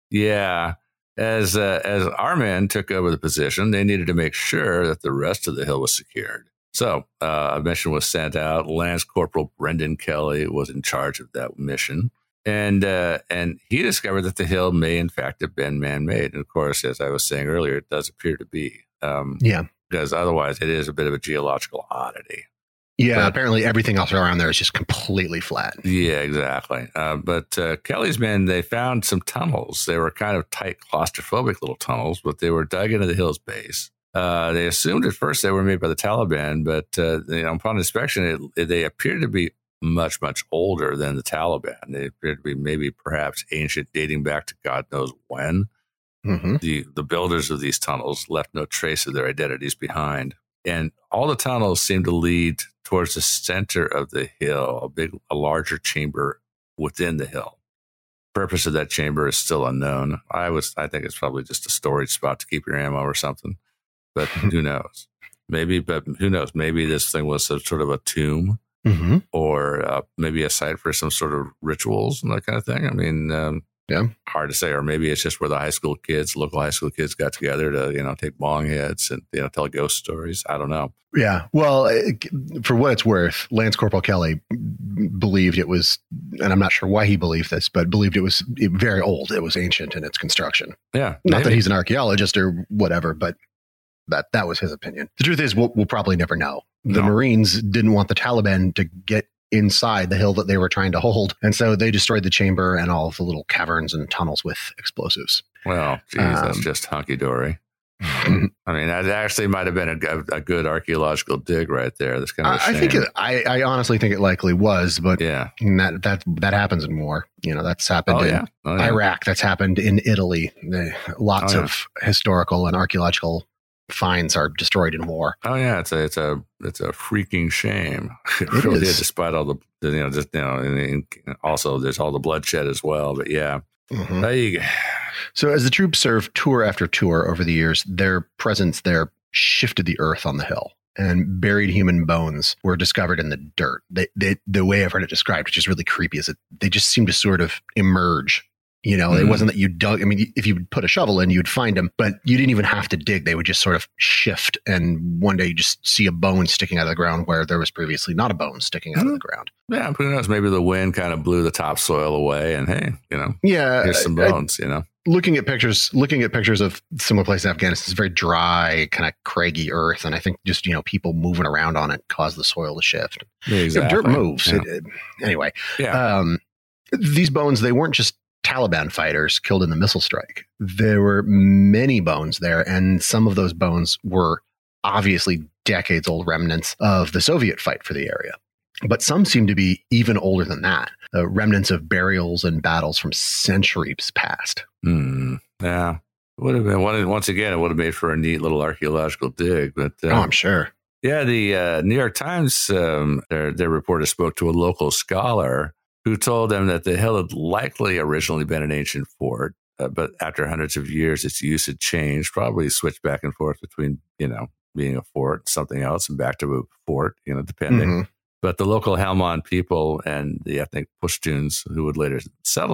Yeah, as uh, as our men took over the position, they needed to make sure that the rest of the hill was secured. So uh, a mission was sent out. Lance Corporal Brendan Kelly was in charge of that mission. And uh, and he discovered that the hill may, in fact, have been man-made. And, of course, as I was saying earlier, it does appear to be. Um, yeah. Because otherwise it is a bit of a geological oddity. Yeah, but, apparently everything else around there is just completely flat. Yeah, exactly. Uh, but uh, Kelly's men, they found some tunnels. They were kind of tight, claustrophobic little tunnels, but they were dug into the hill's base. Uh, they assumed at first they were made by the Taliban, but uh, you know, upon inspection, it, it, they appeared to be much, much older than the Taliban. They appeared to be maybe perhaps ancient, dating back to God knows when. Mm-hmm. The, the builders of these tunnels left no trace of their identities behind. And all the tunnels seem to lead towards the center of the hill, a big, a larger chamber within the hill. The purpose of that chamber is still unknown. I was, I think it's probably just a storage spot to keep your ammo or something, but who knows? Maybe, but who knows? Maybe this thing was a, sort of a tomb, mm-hmm. or uh, maybe a site for some sort of rituals and that kind of thing. I mean, um, yeah, hard to say. Or maybe it's just where the high school kids, local high school kids, got together to, you know, take bong hits and, you know, tell ghost stories. I don't know. Yeah. Well, for what it's worth, Lance Corporal Kelly believed it was, and I'm not sure why he believed this, but believed it was very old. It was ancient in its construction. Yeah. Not maybe. that he's an archaeologist or whatever, but that that was his opinion. The truth is, we'll, we'll probably never know. The no. Marines didn't want the Taliban to get inside the hill that they were trying to hold. And so they destroyed the chamber and all of the little caverns and tunnels with explosives. Well, geez, um, that's just hunky-dory. I mean, that actually might have been a, a good archaeological dig right there. That's kind of a shame. I think it, I, I honestly think it likely was, but yeah, that that that happens in war. You know, that's happened oh, in yeah. Oh, yeah. Iraq. That's happened in Italy. The, lots oh, yeah. of historical and archaeological finds are destroyed in war. Oh yeah, it's a it's a it's a freaking shame. It, it really is. is, despite all the you know just you know and also there's all the bloodshed as well. But yeah, mm-hmm. there you go. So as the troops served tour after tour over the years, their presence there shifted the earth on the hill, and buried human bones were discovered in the dirt. They, they, the way I've heard it described, which is really creepy, is that they just seem to sort of emerge. You know, mm-hmm. It wasn't that you dug. I mean, if you would put a shovel in, you'd find them, but you didn't even have to dig. They would just sort of shift. And one day you just see a bone sticking out of the ground where there was previously not a bone sticking out mm-hmm. of the ground. Yeah, who knows? Maybe the wind kind of blew the topsoil away and hey, you know, yeah, here's some bones, I, you know. Looking at pictures, looking at pictures of similar places in Afghanistan, it's very dry, kind of craggy earth. And I think just, you know, people moving around on it caused the soil to shift. Exactly. You know, dirt moves. Yeah. It, it, anyway, yeah. Um, these bones, they weren't just Taliban fighters killed in the missile strike. There were many bones there, and some of those bones were obviously decades old remnants of the Soviet fight for the area. But some seem to be even older than that, uh, remnants of burials and battles from centuries past. Mm, yeah, would have been once again. It would have made for a neat little archaeological dig. But uh, oh, I'm sure. Yeah, the uh, New York Times, um, their their reporter spoke to a local scholar who told them that the hill had likely originally been an ancient fort, uh, but after hundreds of years, its use had changed, probably switched back and forth between, you know, being a fort, something else, and back to a fort, you know, depending. Mm-hmm. But the local Helmand people and the ethnic Pashtuns who would later settle there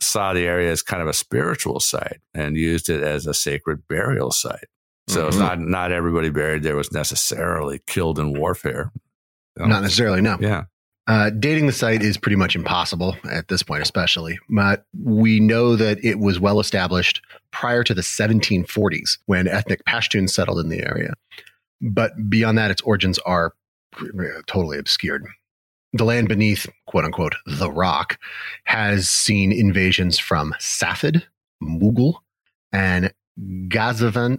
saw the area as kind of a spiritual site and used it as a sacred burial site. So mm-hmm. it's not not everybody buried there was necessarily killed in warfare. You know? Not necessarily, no. Yeah. Uh, dating the site is pretty much impossible at this point, especially. But we know that it was well established prior to the seventeen forties when ethnic Pashtuns settled in the area. But beyond that, its origins are totally obscured. The land beneath, quote unquote, the rock has seen invasions from Safed, Mughal, and Ghaznavid.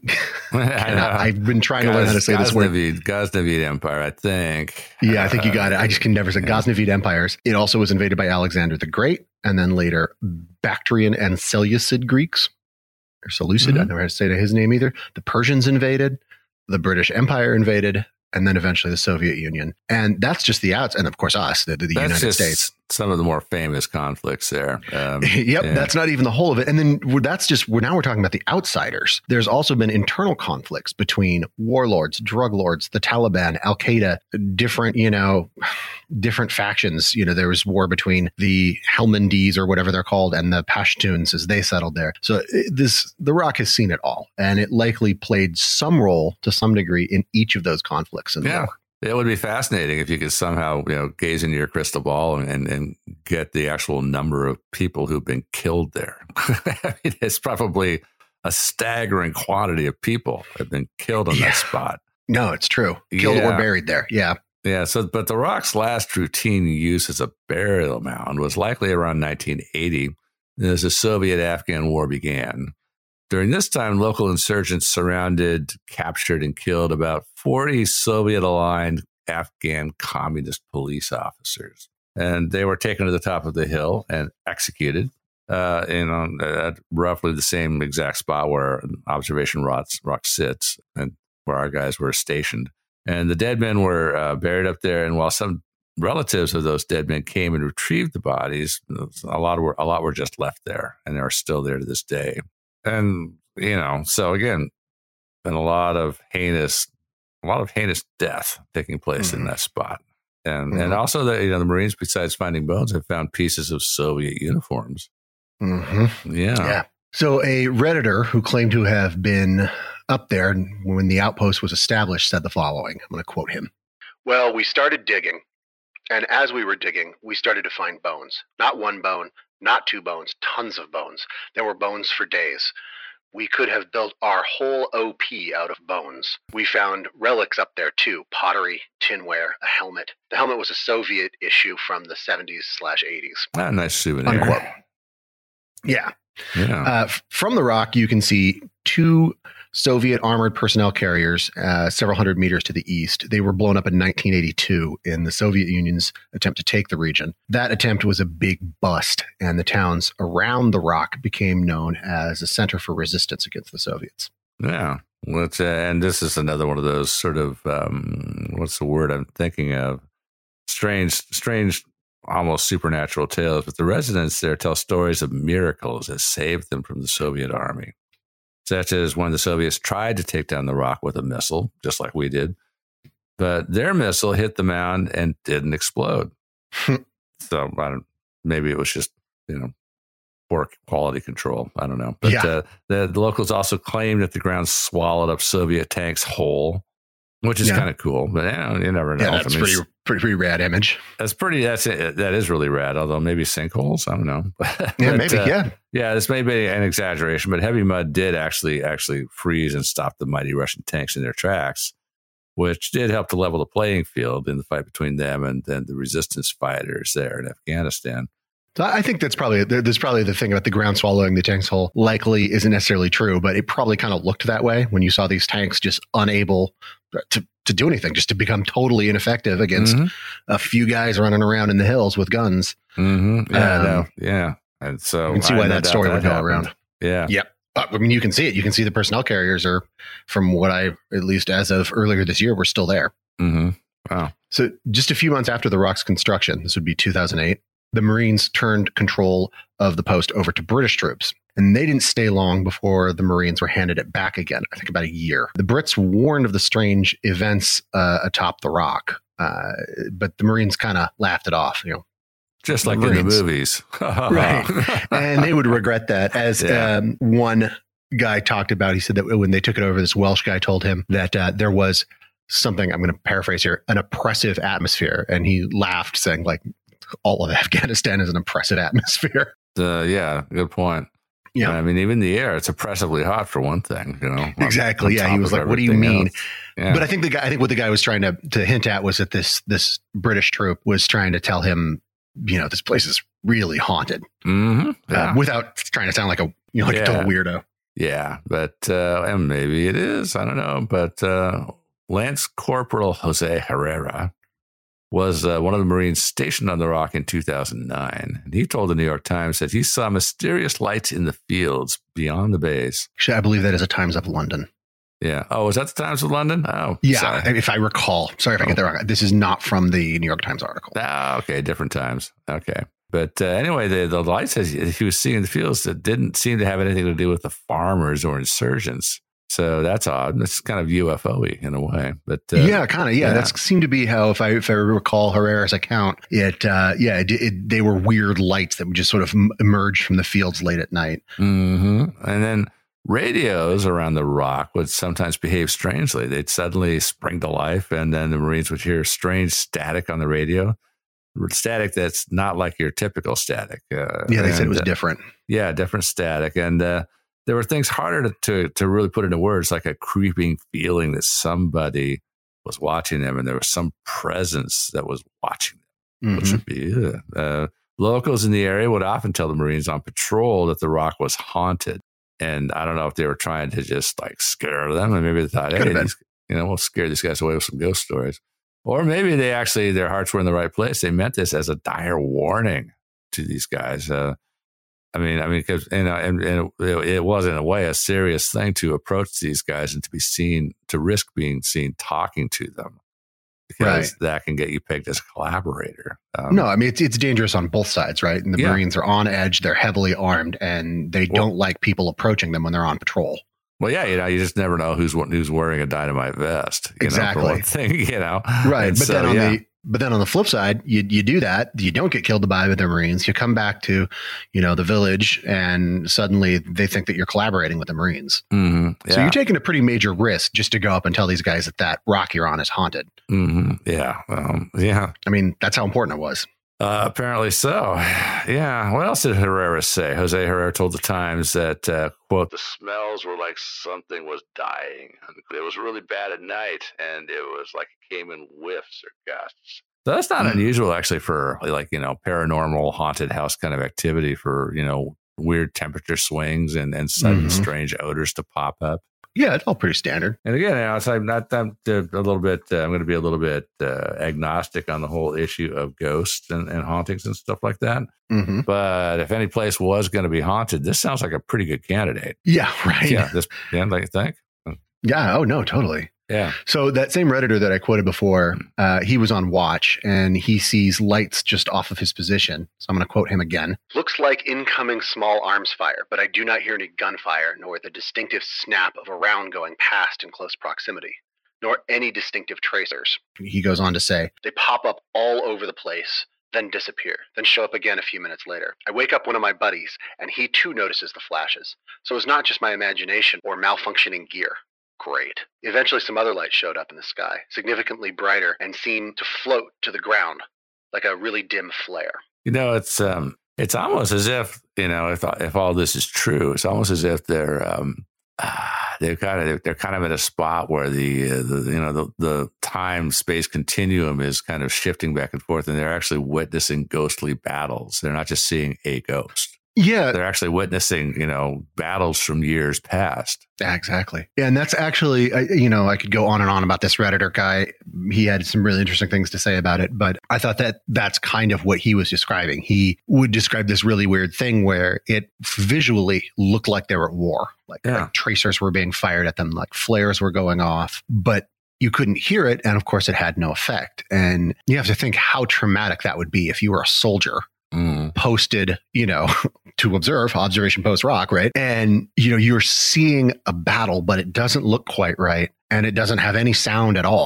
I've been trying Gaz, to learn how to say this word. Ghaznavid Empire, I think. Yeah, I think you got it. I just can never say Ghaznavid empires. It also was invaded by Alexander the Great, and then later Bactrian and Seleucid Greeks, or Seleucid. Mm-hmm. I don't know how to say his name either. The Persians invaded, the British Empire invaded, and then eventually the Soviet Union. And that's just the outs. And of course, us, the, the United States. Some of the more famous conflicts there. Um, yep. Yeah. That's not even the whole of it. And then that's just, we're now we're talking about the outsiders. There's also been internal conflicts between warlords, drug lords, the Taliban, Al-Qaeda, different, you know, different factions. You know, there was war between the Helmandis or whatever they're called and the Pashtuns as they settled there. So this, the Rock has seen it all. And it likely played some role to some degree in each of those conflicts. In the yeah. war. It would be fascinating if you could somehow, you know, gaze into your crystal ball and, and get the actual number of people who've been killed there. I mean, it's probably a staggering quantity of people have been killed on yeah. that spot. No, it's true. Killed yeah. or buried there. Yeah. Yeah. So, but the Rock's last routine use as a burial mound was likely around nineteen eighty as the Soviet-Afghan War began. During this time, local insurgents surrounded, captured, and killed about forty Soviet-aligned Afghan communist police officers. And they were taken to the top of the hill and executed uh, in on, at roughly the same exact spot where Observation Rock, Rock sits and where our guys were stationed. And the dead men were uh, buried up there. And while some relatives of those dead men came and retrieved the bodies, a lot were, a lot were just left there, and they are still there to this day. And, you know, so again, been a lot of heinous, a lot of heinous death taking place mm-hmm. in that spot. And mm-hmm. and also that, you know, the Marines, besides finding bones, have found pieces of Soviet uniforms. Mm-hmm. Yeah. Yeah. So a Redditor who claimed to have been up there when the outpost was established said the following. I'm going to quote him. Well, we started digging. And as we were digging, we started to find bones. Not one bone. Not two bones, tons of bones. There were bones for days. We could have built our whole O P out of bones. We found relics up there too, pottery, tinware, a helmet. The helmet was a Soviet issue from the seventies slash eighties. Ah, nice souvenir. Unquote. Yeah. Yeah. Uh, f- from the Rock, you can see two Soviet armored personnel carriers uh, several hundred meters to the east. They were blown up in nineteen eighty-two in the Soviet Union's attempt to take the region. That attempt was a big bust, and the towns around the Rock became known as a center for resistance against the Soviets. Yeah. Well, it's, uh, and this is another one of those sort of, um, what's the word I'm thinking of? Strange, strange, almost supernatural tales. But the residents there tell stories of miracles that saved them from the Soviet army. Such as when the Soviets tried to take down the Rock with a missile, just like we did, but their missile hit the mound and didn't explode. So I don't. Maybe it was just, you know, poor quality control. I don't know. But yeah. uh, the, the locals also claim that the ground swallowed up Soviet tanks whole, which is yeah. kind of cool. But you, know, you never know. Yeah, that's I mean, pretty, pretty pretty rad image. That's pretty. That's that is really rad. Although maybe sinkholes. I don't know. Yeah, but, maybe. Uh, yeah. Yeah, this may be an exaggeration, but heavy mud did actually actually freeze and stop the mighty Russian tanks in their tracks, which did help to level the playing field in the fight between them and then the resistance fighters there in Afghanistan. So I think that's probably, there's probably the thing about the ground swallowing the tanks whole likely isn't necessarily true, but it probably kind of looked that way when you saw these tanks just unable to, to do anything, just to become totally ineffective against mm-hmm. a few guys running around in the hills with guns. Mm-hmm. Yeah, um, no, yeah. And so you can see why that story would go around. Yeah. Yep. I mean, you can see it. You can see the personnel carriers are, from what I, at least as of earlier this year, were still there. Mm-hmm. Wow. So just a few months after the Rock's construction, this would be two thousand eight, the Marines turned control of the post over to British troops. And they didn't stay long before the Marines were handed it back again, I think about a year. The Brits warned of the strange events uh, atop the Rock, uh, but the Marines kind of laughed it off. You know, Just like Marines. in the movies. Right. And they would regret that. As Yeah. um, one guy talked about, he said that when they took it over, this Welsh guy told him that uh, there was something, I'm going to paraphrase here, an oppressive atmosphere. And he laughed, saying like, all of Afghanistan is an oppressive atmosphere. Uh, yeah, good point. Yeah. I mean, even the air, it's oppressively hot for one thing, you know. Exactly. on Yeah. He top was of like, what do you everything mean? else. Yeah. But I think the guy, I think what the guy was trying to, to hint at was that this, this British troop was trying to tell him, you know, this place is really haunted, Mhm. Yeah. uh, without trying to sound like a, you know, like Yeah. a total weirdo. Yeah, but uh, and maybe it is. I don't know. But uh, Lance Corporal Jose Herrera was uh, one of the Marines stationed on the Rock in two thousand nine. And he told the New York Times that he saw mysterious lights in the fields beyond the base. Actually, I believe that is a Times of London. Yeah. Oh, was that the Times of London? Oh, Yeah, sorry. if I recall. Sorry if I get that wrong. This is not from the New York Times article. Ah, okay, different times. Okay. But uh, anyway, the, the lights that he was seeing in the fields that didn't seem to have anything to do with the farmers or insurgents. So that's odd. It's kind of U F O-y in a way. But uh, yeah, kind of. Yeah, yeah. that seemed to be how, if I if I recall Herrera's account, it uh, yeah, it, it, they were weird lights that would just sort of m- emerge from the fields late at night. hmm And then radios around the Rock would sometimes behave strangely. They'd suddenly spring to life, and then the Marines would hear strange static on the radio. Static that's not like your typical static. Uh, Yeah, they and, said it was uh, different. Yeah, different static. And uh, there were things harder to, to to really put into words, like a creeping feeling that somebody was watching them and there was some presence that was watching them, which Mhm. would be ugh. uh, locals in the area would often tell the Marines on patrol that the Rock was haunted. And I don't know if they were trying to just like scare them, and maybe they thought, Could hey, have been. these, you know, we'll scare these guys away with some ghost stories. Or maybe they actually, their hearts were in the right place. They meant this as a dire warning to these guys. Uh, I mean, I mean, because you know, and, and it, it was in a way a serious thing to approach these guys and to be seen, to risk being seen talking to them, because Right. that can get you pegged as a collaborator. Um, No, I mean, it's it's dangerous on both sides, right? And the Yeah. Marines are on edge. They're heavily armed, and they Well- don't like people approaching them when they're on patrol. Well, yeah, you know, you just never know who's who's wearing a dynamite vest. You Exactly. know, for one thing, you know, Right. And But so, then on yeah. the but then on the flip side, you you do that, you don't get killed by the Marines. You come back to, you know, the village, and suddenly they think that you're collaborating with the Marines. Mhm, yeah. So you're taking a pretty major risk just to go up and tell these guys that that rock you're on is haunted. Mhm, yeah, um, yeah. I mean, that's how important it was. Uh, apparently so. Yeah. What else did Herrera say? Jose Herrera told the Times that, uh, quote, the smells were like something was dying. It was really bad at night, and it was like it came in whiffs or gusts. So that's not Mm. unusual, actually, for like, you know, paranormal haunted house kind of activity, for, you know, weird temperature swings and, and sudden Mhm. strange odors to pop up. Yeah, it's all pretty standard. And again, you know, it's like not I'm a little bit. Uh, I'm going to be a little bit uh, agnostic on the whole issue of ghosts and, and hauntings and stuff like that. hmm But if any place was going to be haunted, this sounds like a pretty good candidate. Yeah, right. Yeah, this. Yeah, like you think? Yeah. Oh no, totally. Yeah. So that same Redditor that I quoted before, uh, he was on watch and he sees lights just off of his position. So I'm going to quote him again. Looks like incoming small arms fire, but I do not hear any gunfire, nor the distinctive snap of a round going past in close proximity, nor any distinctive tracers. He goes on to say, they pop up all over the place, then disappear, then show up again a few minutes later. I wake up one of my buddies, and he too notices the flashes. So it's not just my imagination or malfunctioning gear. Great. Eventually, some other lights showed up in the sky, significantly brighter, and seemed to float to the ground like a really dim flare. You know, it's um, it's almost as if, you know, if if all this is true, it's almost as if they're um, ah, they're kind of they're kind of at a spot where the, uh, the you know the the time space continuum is kind of shifting back and forth, and they're actually witnessing ghostly battles. They're not just seeing a ghost. Yeah, They're actually witnessing, you know, battles from years past. exactly. Yeah, and that's actually, I- you know, I could go on and on about this Redditor guy. He had some really interesting things to say about it, but I thought that that's kind of what he was describing. He would describe this really weird thing where it visually looked like they were at war, like, Yeah. like tracers were being fired at them, like flares were going off, but you couldn't hear it. And of course, it had no effect. And you have to think how traumatic that would be if you were a soldier Mm. posted, you know, to observe, observation post rock, right? And, you know, you're seeing a battle, but it doesn't look quite right. And it doesn't have any sound at all.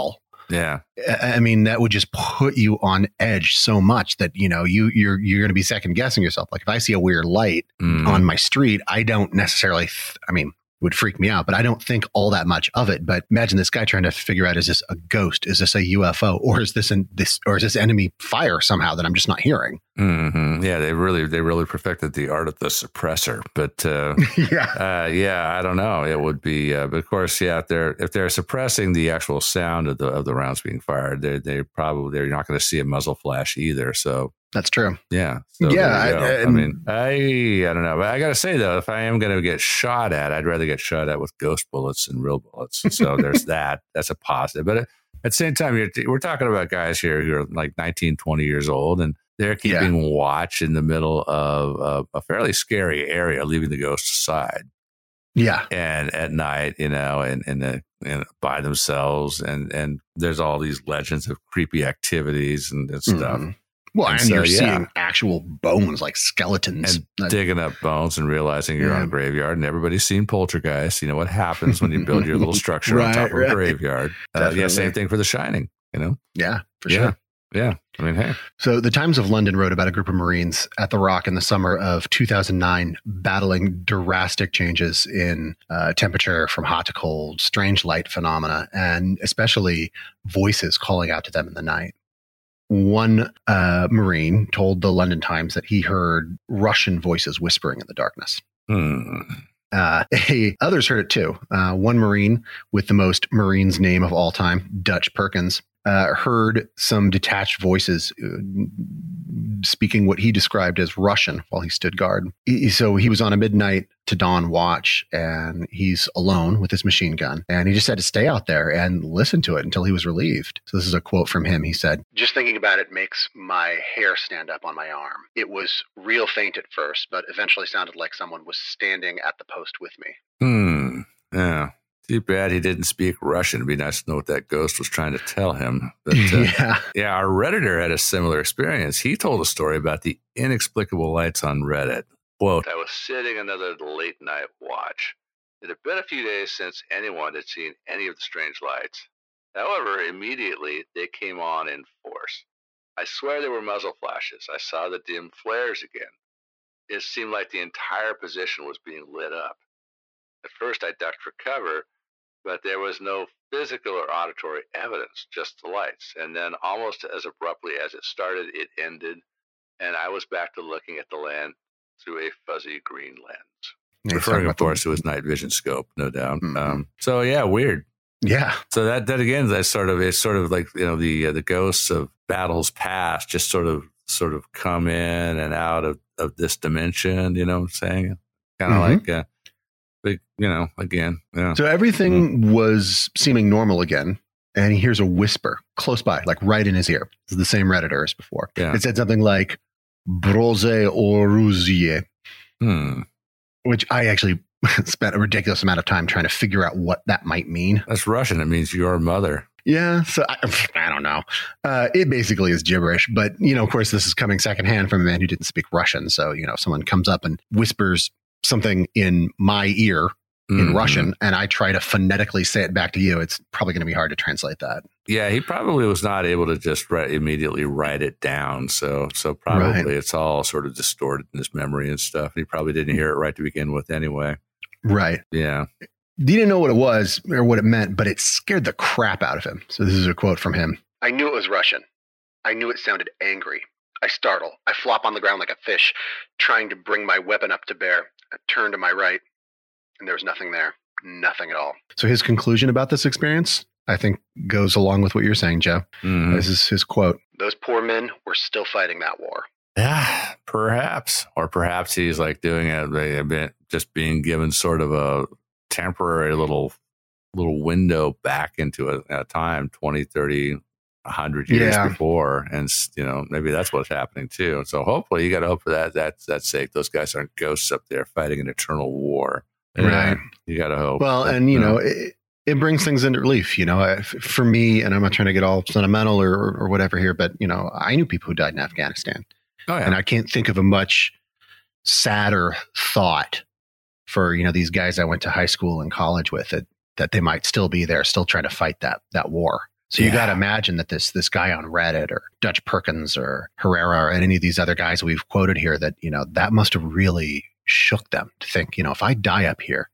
Yeah. I mean, that would just put you on edge so much that, you know, you, you're, you're going to be second guessing yourself. Like if I see a weird light mm. on my street, I don't necessarily, th- I mean, would freak me out, but I don't think all that much of it. But imagine this guy trying to figure out, is this a ghost? Is this a U F O? Or is this an, this, or is this enemy fire somehow that I'm just not hearing? Mm-hmm. Yeah, they really, they really perfected the art of the suppressor. But uh, yeah, uh, yeah, I don't know. It would be, uh, but of course, yeah, if they're if they're suppressing the actual sound of the of the rounds being fired, they they probably they're not going to see a muzzle flash either. So. That's true. Yeah. So yeah. I, I, I mean, I I don't know. But I got to say, though, if I am going to get shot at, I'd rather get shot at with ghost bullets than real bullets. So there's that. That's a positive. But at the same time, you're, we're talking about guys here who are like nineteen, twenty years old, and they're keeping yeah. watch in the middle of, of a fairly scary area, leaving the ghosts aside. Yeah. And at night, you know, and, and, the, and by themselves. And, and there's all these legends of creepy activities and, and stuff. Mm-hmm. Well, and, and so, you're yeah. seeing actual bones, like skeletons. And uh, digging up bones and realizing you're yeah. on a graveyard. And everybody's seen Poltergeist. You know what happens when you build your little structure right, on top of right. a graveyard. Uh, yeah, same thing for The Shining, you know? Yeah, for yeah. sure. Yeah. I mean, hey. So the Times of London wrote about a group of Marines at the Rock in the summer of two thousand nine battling drastic changes in uh, temperature from hot to cold, strange light phenomena, and especially voices calling out to them in the night. One uh, Marine told the London Times that he heard Russian voices whispering in the darkness. Hmm. Uh, hey, others heard it too. Uh, one Marine with the most Marines name of all time, Dutch Perkins, uh, heard some detached voices uh, speaking what he described as Russian while he stood guard. He, so he was on a midnight to dawn watch, and he's alone with his machine gun, and he just had to stay out there and listen to it until he was relieved. So this is a quote from him. He said, "Just thinking about it makes my hair stand up on my arm. It was real faint at first, but eventually sounded like someone was standing at the post with me." Hmm. Yeah. Too bad he didn't speak Russian. It'd be nice to know what that ghost was trying to tell him. But, uh, yeah. Yeah, our Redditor had a similar experience. He told a story about the inexplicable lights on Reddit. Quote, "I was sitting another late night watch. It had been a few days since anyone had seen any of the strange lights. However, immediately they came on in force. I swear they were muzzle flashes. I saw the dim flares again. It seemed like the entire position was being lit up. At first I ducked for cover, but there was no physical or auditory evidence, just the lights. And then almost as abruptly as it started, it ended, and I was back to looking at the land through a fuzzy green lens." Yeah, referring, of course, the- to his night vision scope, no doubt. Mm-hmm. Um, so, yeah, weird. Yeah. So that, that again, that's sort of, it's sort of like, you know, the uh, the ghosts of battles past just sort of sort of come in and out of, of this dimension, you know what I'm saying? Kind of mm-hmm. like... Uh, Big, you know, again. Yeah. So everything mm-hmm. was seeming normal again, and he hears a whisper close by, like right in his ear. It's the same Redditor as before. Yeah. It said something like "Broze Oruzie," hmm. which I actually spent a ridiculous amount of time trying to figure out what that might mean. That's Russian. It means your mother. Yeah, so I, I don't know. Uh, it basically is gibberish, but, you know, of course, this is coming secondhand from a man who didn't speak Russian. So, you know, someone comes up and whispers something in my ear in mm-hmm. Russian, and I try to phonetically say it back to you, it's probably going to be hard to translate that. Yeah, he probably was not able to just write, immediately write it down. So so probably right. It's all sort of distorted in his memory and stuff. He probably didn't hear it right to begin with anyway. Right. Yeah. He didn't know what it was or what it meant, but it scared the crap out of him. So this is a quote from him. "I knew it was Russian. I knew it sounded angry. I startle. I flop on the ground like a fish, trying to bring my weapon up to bear. I turn to my right, and there was nothing there. Nothing at all." So his conclusion about this experience, I think, goes along with what you're saying, Joe. Mm-hmm. This is his quote. "Those poor men were still fighting that war." Yeah, perhaps. Or perhaps he's like doing it, a bit, just being given sort of a temporary little little window back into a, a time, twenty, thirty, one hundred years yeah. before. And, you know, maybe that's what's happening too. And so hopefully you got to hope for that. That's, that's sake. Those guys aren't ghosts up there fighting an eternal war. And, right. Uh, you got to hope. Well, but, and, you know, know it, it brings things into relief, you know, I, for me, and I'm not trying to get all sentimental or, or whatever here, but, you know, I knew people who died in Afghanistan. Oh, yeah. And I can't think of a much sadder thought for, you know, these guys I went to high school and college with, that, that they might still be there, still trying to fight that, that war. So you yeah. got to imagine that this this guy on Reddit or Dutch Perkins or Herrera or any of these other guys we've quoted here, that, you know, that must have really shook them to think, you know, if I die up here,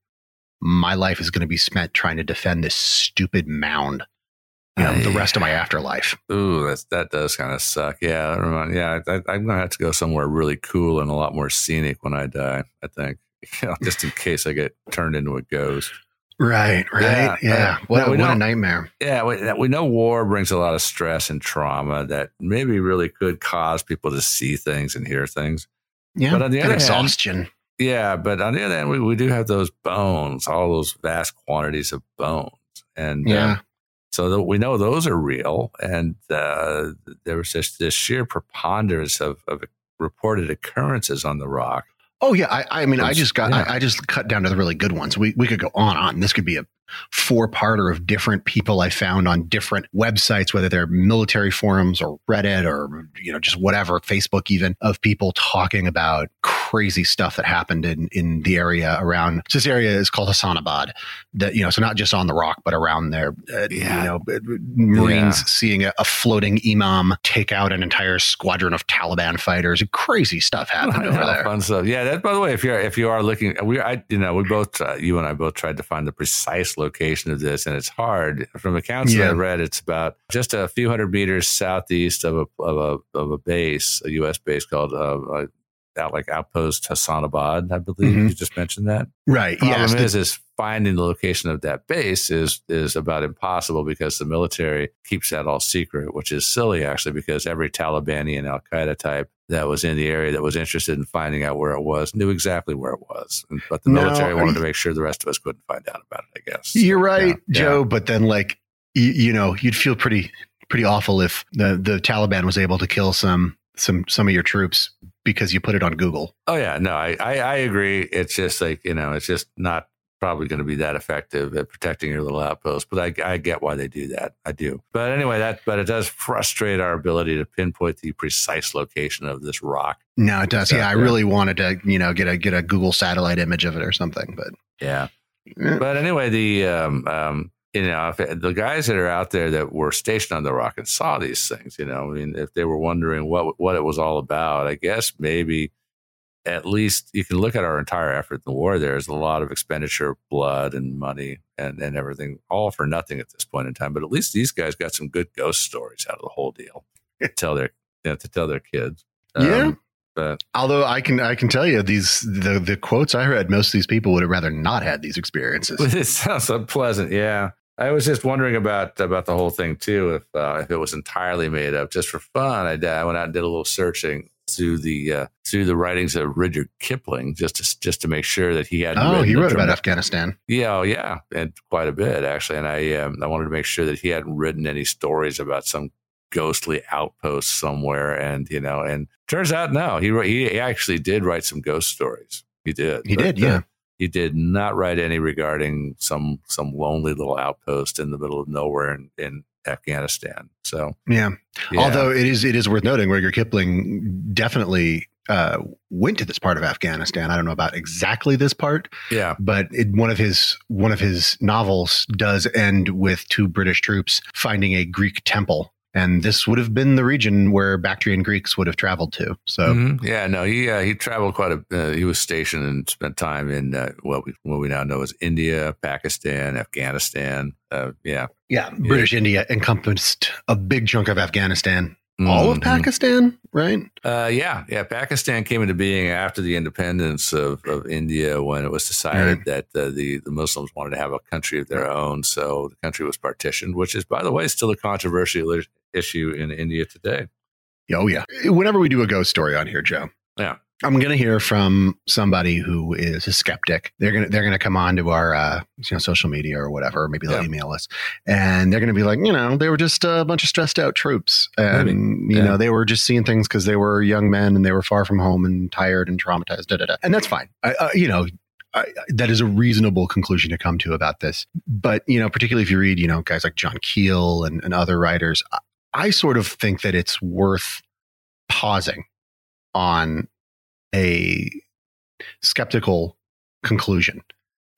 my life is going to be spent trying to defend this stupid mound, you know, uh, the rest of my afterlife. Ooh, that's, that does kind of suck. Yeah. Yeah. I, I'm going to have to go somewhere really cool and a lot more scenic when I die, I think, you know, just in case I get turned into a ghost. Right, right. Yeah. yeah. Uh, what, what know, a nightmare. Yeah. We, we know war brings a lot of stress and trauma that maybe really could cause people to see things and hear things. Yeah. But on the and other exhaustion. hand, yeah. But on the other hand, we, we do have those bones, all those vast quantities of bones. And yeah. Um, so that we know those are real. And uh, there was just this sheer preponderance of, of reported occurrences on the rock. Oh yeah, I, I mean, I just got, yeah. I, I just cut down to the really good ones. We we could go on and on. This could be a four-parter of different people I found on different websites, whether they're military forums or Reddit or, you know, just whatever, Facebook even, of people talking about crazy stuff that happened in in the area around. So this area is called Hassanabad. That, you know, so not just on the rock, but around there. Uh, yeah. You know, Marines yeah. seeing a, a floating imam take out an entire squadron of Taliban fighters. Crazy stuff happened over there. Fun stuff. Yeah. That, by the way, if you're if you are looking, we, I, you know, we both, uh, you and I both tried to find the precise location of this, and it's hard. From accounts yeah. that I read, it's about just a few hundred meters southeast of a of a of a base, a U S base called uh, out like Outpost Hassanabad, I believe. Mm-hmm. You just mentioned that, right? The problem yes, is, is finding the location of that base is is about impossible because the military keeps that all secret, which is silly actually, because every Talibani and Al Qaeda type that was in the area that was interested in finding out where it was knew exactly where it was, but the no, military wanted I mean, to make sure the rest of us couldn't find out about it, I guess. You're so, right, yeah, Joe. Yeah. But then, like, you, you know, you'd feel pretty pretty awful if the the Taliban was able to kill some some some of your troops because you put it on Google. Oh yeah, no, I I, I agree. It's just like, you know, it's just not probably going to be that effective at protecting your little outpost, but I, I get why they do that. I do. But anyway, that but it does frustrate our ability to pinpoint the precise location of this rock. No, it does. So, yeah, I yeah. really wanted to, you know, get a get a Google satellite image of it or something. But yeah, yeah. But anyway, the um, um, you know, if it, the guys that are out there that were stationed on the rock and saw these things, you know, I mean, if they were wondering what what it was all about, I guess maybe. At least you can look at our entire effort in the war. There's a lot of expenditure of blood and money and, and everything, all for nothing at this point in time. But at least these guys got some good ghost stories out of the whole deal to tell their, you know, to tell their kids. Yeah. Um, but although I can I can tell you these the the quotes I read, most of these people would have rather not had these experiences. It sounds unpleasant. Yeah. I was just wondering about about the whole thing too. If uh, if it was entirely made up just for fun, I, I went out and did a little searching through the uh, through the writings of Rudyard Kipling just to just to make sure that he had. Oh, he wrote about Afghanistan. Yeah, oh, yeah, and quite a bit actually. And I um, I wanted to make sure that he hadn't written any stories about some ghostly outpost somewhere. And you know, and turns out no, he he actually did write some ghost stories. He did. He did. Yeah. Uh, he did not write any regarding some some lonely little outpost in the middle of nowhere in, in Afghanistan. So yeah. yeah, although it is it is worth noting, Rudyard Kipling definitely uh, went to this part of Afghanistan. I don't know about exactly this part, yeah, but it, one of his one of his novels does end with two British troops finding a Greek temple. And this would have been the region where Bactrian Greeks would have traveled to. So, mm-hmm. yeah, no, he uh, he traveled quite a. Uh, he was stationed and spent time in uh, what we what we now know as India, Pakistan, Afghanistan. Uh, yeah, yeah, British yeah. India encompassed a big chunk of Afghanistan. Mm-hmm. All of Pakistan, right? Uh, yeah, yeah. Pakistan came into being after the independence of, of India when it was decided right. that uh, the the Muslims wanted to have a country of their own. So the country was partitioned, which is, by the way, still a controversial issue in India today. Oh, yeah. Whenever we do a ghost story on here, Joe. Yeah. I'm going to hear from somebody who is a skeptic. They're going to, they're going to come on to our, uh, you know, social media or whatever, or maybe they'll yeah. email us, and they're going to be like, you know, they were just a bunch of stressed out troops, and, maybe. you yeah. know, they were just seeing things because they were young men and they were far from home and tired and traumatized, da, da, da. And that's fine. I, uh, you know, I, that is a reasonable conclusion to come to about this. But, you know, particularly if you read, you know, guys like John Keel and, and other writers, I, I sort of think that it's worth pausing on a skeptical conclusion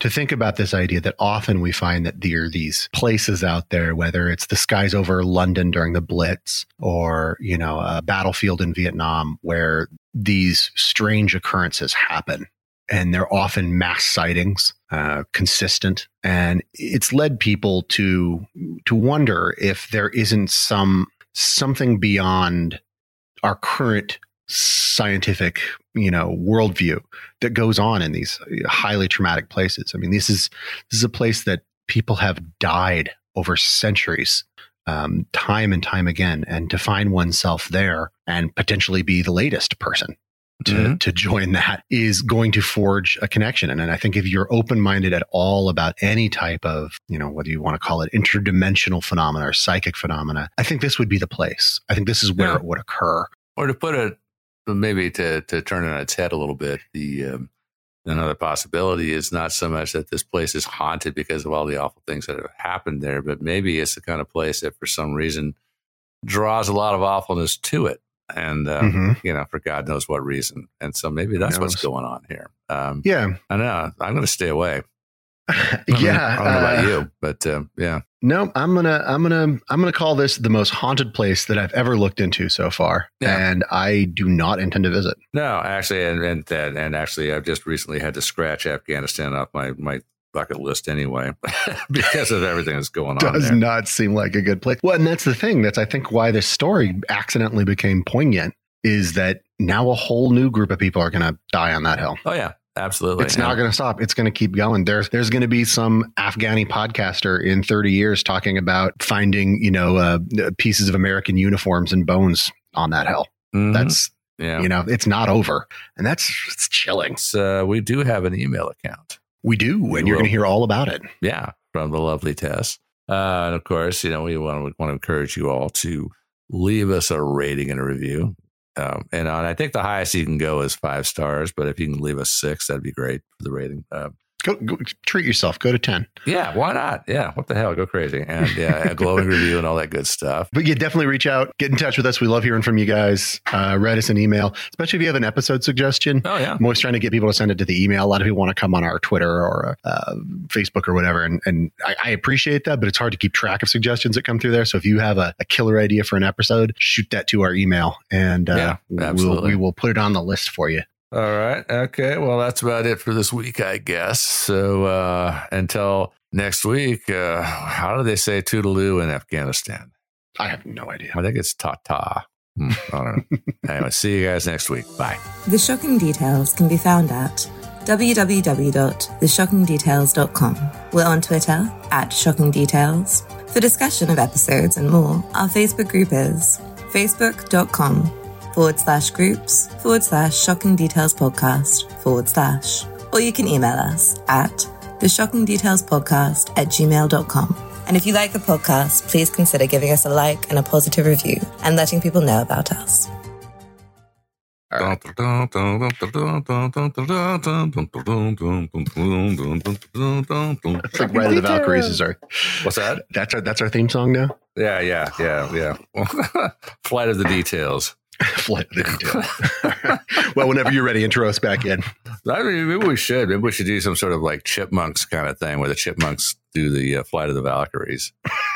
to think about this idea that often we find that there are these places out there, whether it's the skies over London during the Blitz or, you know, a battlefield in Vietnam, where these strange occurrences happen. And they're often mass sightings, uh, consistent. And it's led people to to wonder if there isn't some something beyond our current scientific, you know, worldview that goes on in these highly traumatic places. I mean, this is this is a place that people have died over centuries, um, time and time again, and to find oneself there and potentially be the latest person to mm-hmm. to join that is going to forge a connection. And, and I think if you're open-minded at all about any type of, you know, whether you want to call it interdimensional phenomena or psychic phenomena, I think this would be the place. I think this is where yeah. it would occur. Or to put it, maybe to to turn it on its head a little bit, the um, another possibility is not so much that this place is haunted because of all the awful things that have happened there, but maybe it's the kind of place that for some reason draws a lot of awfulness to it. And, um, mm-hmm. you know, for God knows what reason. And so maybe that's what's going on here. Um, yeah. I know. I'm going to stay away. yeah. I, mean, I don't know about uh, you, but um, yeah. No, I'm going to, I'm going to, I'm going to call this the most haunted place that I've ever looked into so far. Yeah. And I do not intend to visit. No, actually. And, and, and actually, I've just recently had to scratch Afghanistan off my, my bucket list anyway, because of everything that's going on. Does there. not seem like a good place. Well, and that's the thing. That's, I think, why this story accidentally became poignant, is that now a whole new group of people are going to die on that hill. Oh, yeah. Absolutely. It's yeah. not going to stop. It's going to keep going. There's there's going to be some Afghani podcaster in thirty years talking about finding, you know, uh, pieces of American uniforms and bones on that hill. Mm-hmm. That's, yeah. you know, it's not over. And that's it's chilling. So uh, we do have an email account. We do. We and you're going to hear all about it. Yeah. From the lovely Tess. Uh, and of course, you know, we want to, want to encourage you all to leave us a rating and a review. Um, and on, I think the highest you can go is five stars, but if you can leave us six, that'd be great for the rating. Uh, go, go treat yourself. Go to ten. Yeah, why not? Yeah, what the hell? Go crazy. And yeah, a glowing review and all that good stuff. But yeah, definitely reach out. Get in touch with us. We love hearing from you guys. Uh, write us an email, especially if you have an episode suggestion. Oh, yeah. I'm always trying to get people to send it to the email. A lot of people want to come on our Twitter or uh, Facebook or whatever. And, and I, I appreciate that, but it's hard to keep track of suggestions that come through there. So if you have a, a killer idea for an episode, shoot that to our email and uh, yeah, we'll, we will put it on the list for you. All right. Okay. Well, that's about it for this week, I guess. So uh, until next week, uh, how do they say toodaloo in Afghanistan? I have no idea. I think it's ta-ta. Hmm, I don't know. Anyway, see you guys next week. Bye. The Shocking Details can be found at w w w dot the shocking details dot com. We're on Twitter at Shocking Details. For discussion of episodes and more, our Facebook group is facebook.com forward slash groups forward slash shocking details podcast forward slash. Or you can email us at the shocking details podcast at gmail dot com. And if you like the podcast, please consider giving us a like and a positive review and letting people know about us. Right. It's like Ride of the Valkyries is our. What's that? That's our that's our theme song now. Yeah, yeah, yeah, yeah. Flight of the Details. Flight of the Details. Well, whenever you're ready, intro us back in. I mean, maybe we should. Maybe we should do some sort of like Chipmunks kind of thing where the Chipmunks do the uh, Flight of the Valkyries.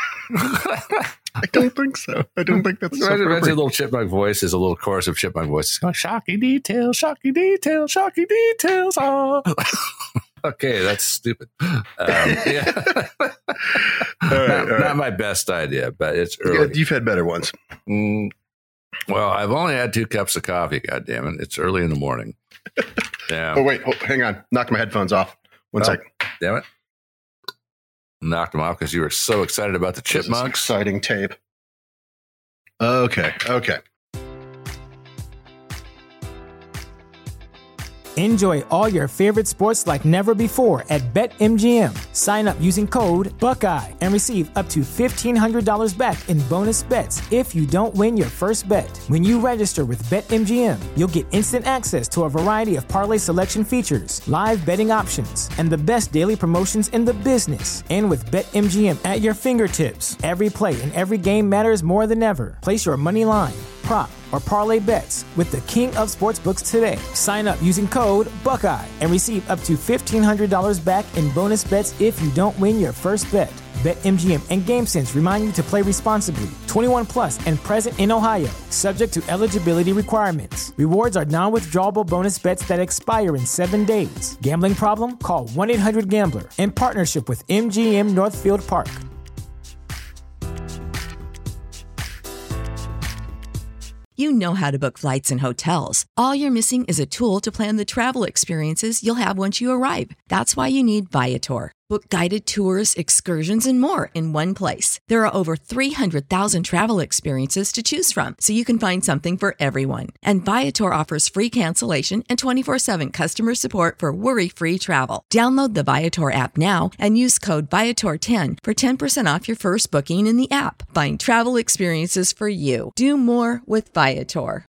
I don't think so. I don't think that's so. Imagine a little chipmunk voice is a little chorus of chipmunk voices going, shocking details, shocking details, shocking details. Oh. Okay, that's stupid. Um, yeah. all right, not, all right. not my best idea, but it's early. Yeah, you've had better ones. Mm, well, I've only had two cups of coffee, goddammit. It's early in the morning. Yeah. Oh, wait. Oh, hang on. Knocked my headphones off. One oh, second. Damn it. Knocked them off because you were so excited about the chipmunks. Exciting tape. Okay. Okay. Enjoy all your favorite sports like never before at BetMGM. Sign up using code Buckeye and receive up to fifteen hundred dollars back in bonus bets if you don't win your first bet. When you register with BetMGM, you'll get instant access to a variety of parlay selection features, live betting options, and the best daily promotions in the business. And with BetMGM at your fingertips, every play and every game matters more than ever. Place your money line, prop, or parlay bets with the king of sportsbooks today. Sign up using code Buckeye and receive up to fifteen hundred dollars back in bonus bets if you don't win your first bet. BetMGM and GameSense remind you to play responsibly. twenty-one plus and present in Ohio, subject to eligibility requirements. Rewards are non-withdrawable bonus bets that expire in seven days. Gambling problem? Call one eight hundred gambler in partnership with M G M Northfield Park. You know how to book flights and hotels. All you're missing is a tool to plan the travel experiences you'll have once you arrive. That's why you need Viator. Book guided tours, excursions, and more in one place. There are over three hundred thousand travel experiences to choose from, so you can find something for everyone. And Viator offers free cancellation and twenty-four seven customer support for worry-free travel. Download the Viator app now and use code Viator ten for ten percent off your first booking in the app. Find travel experiences for you. Do more with Viator.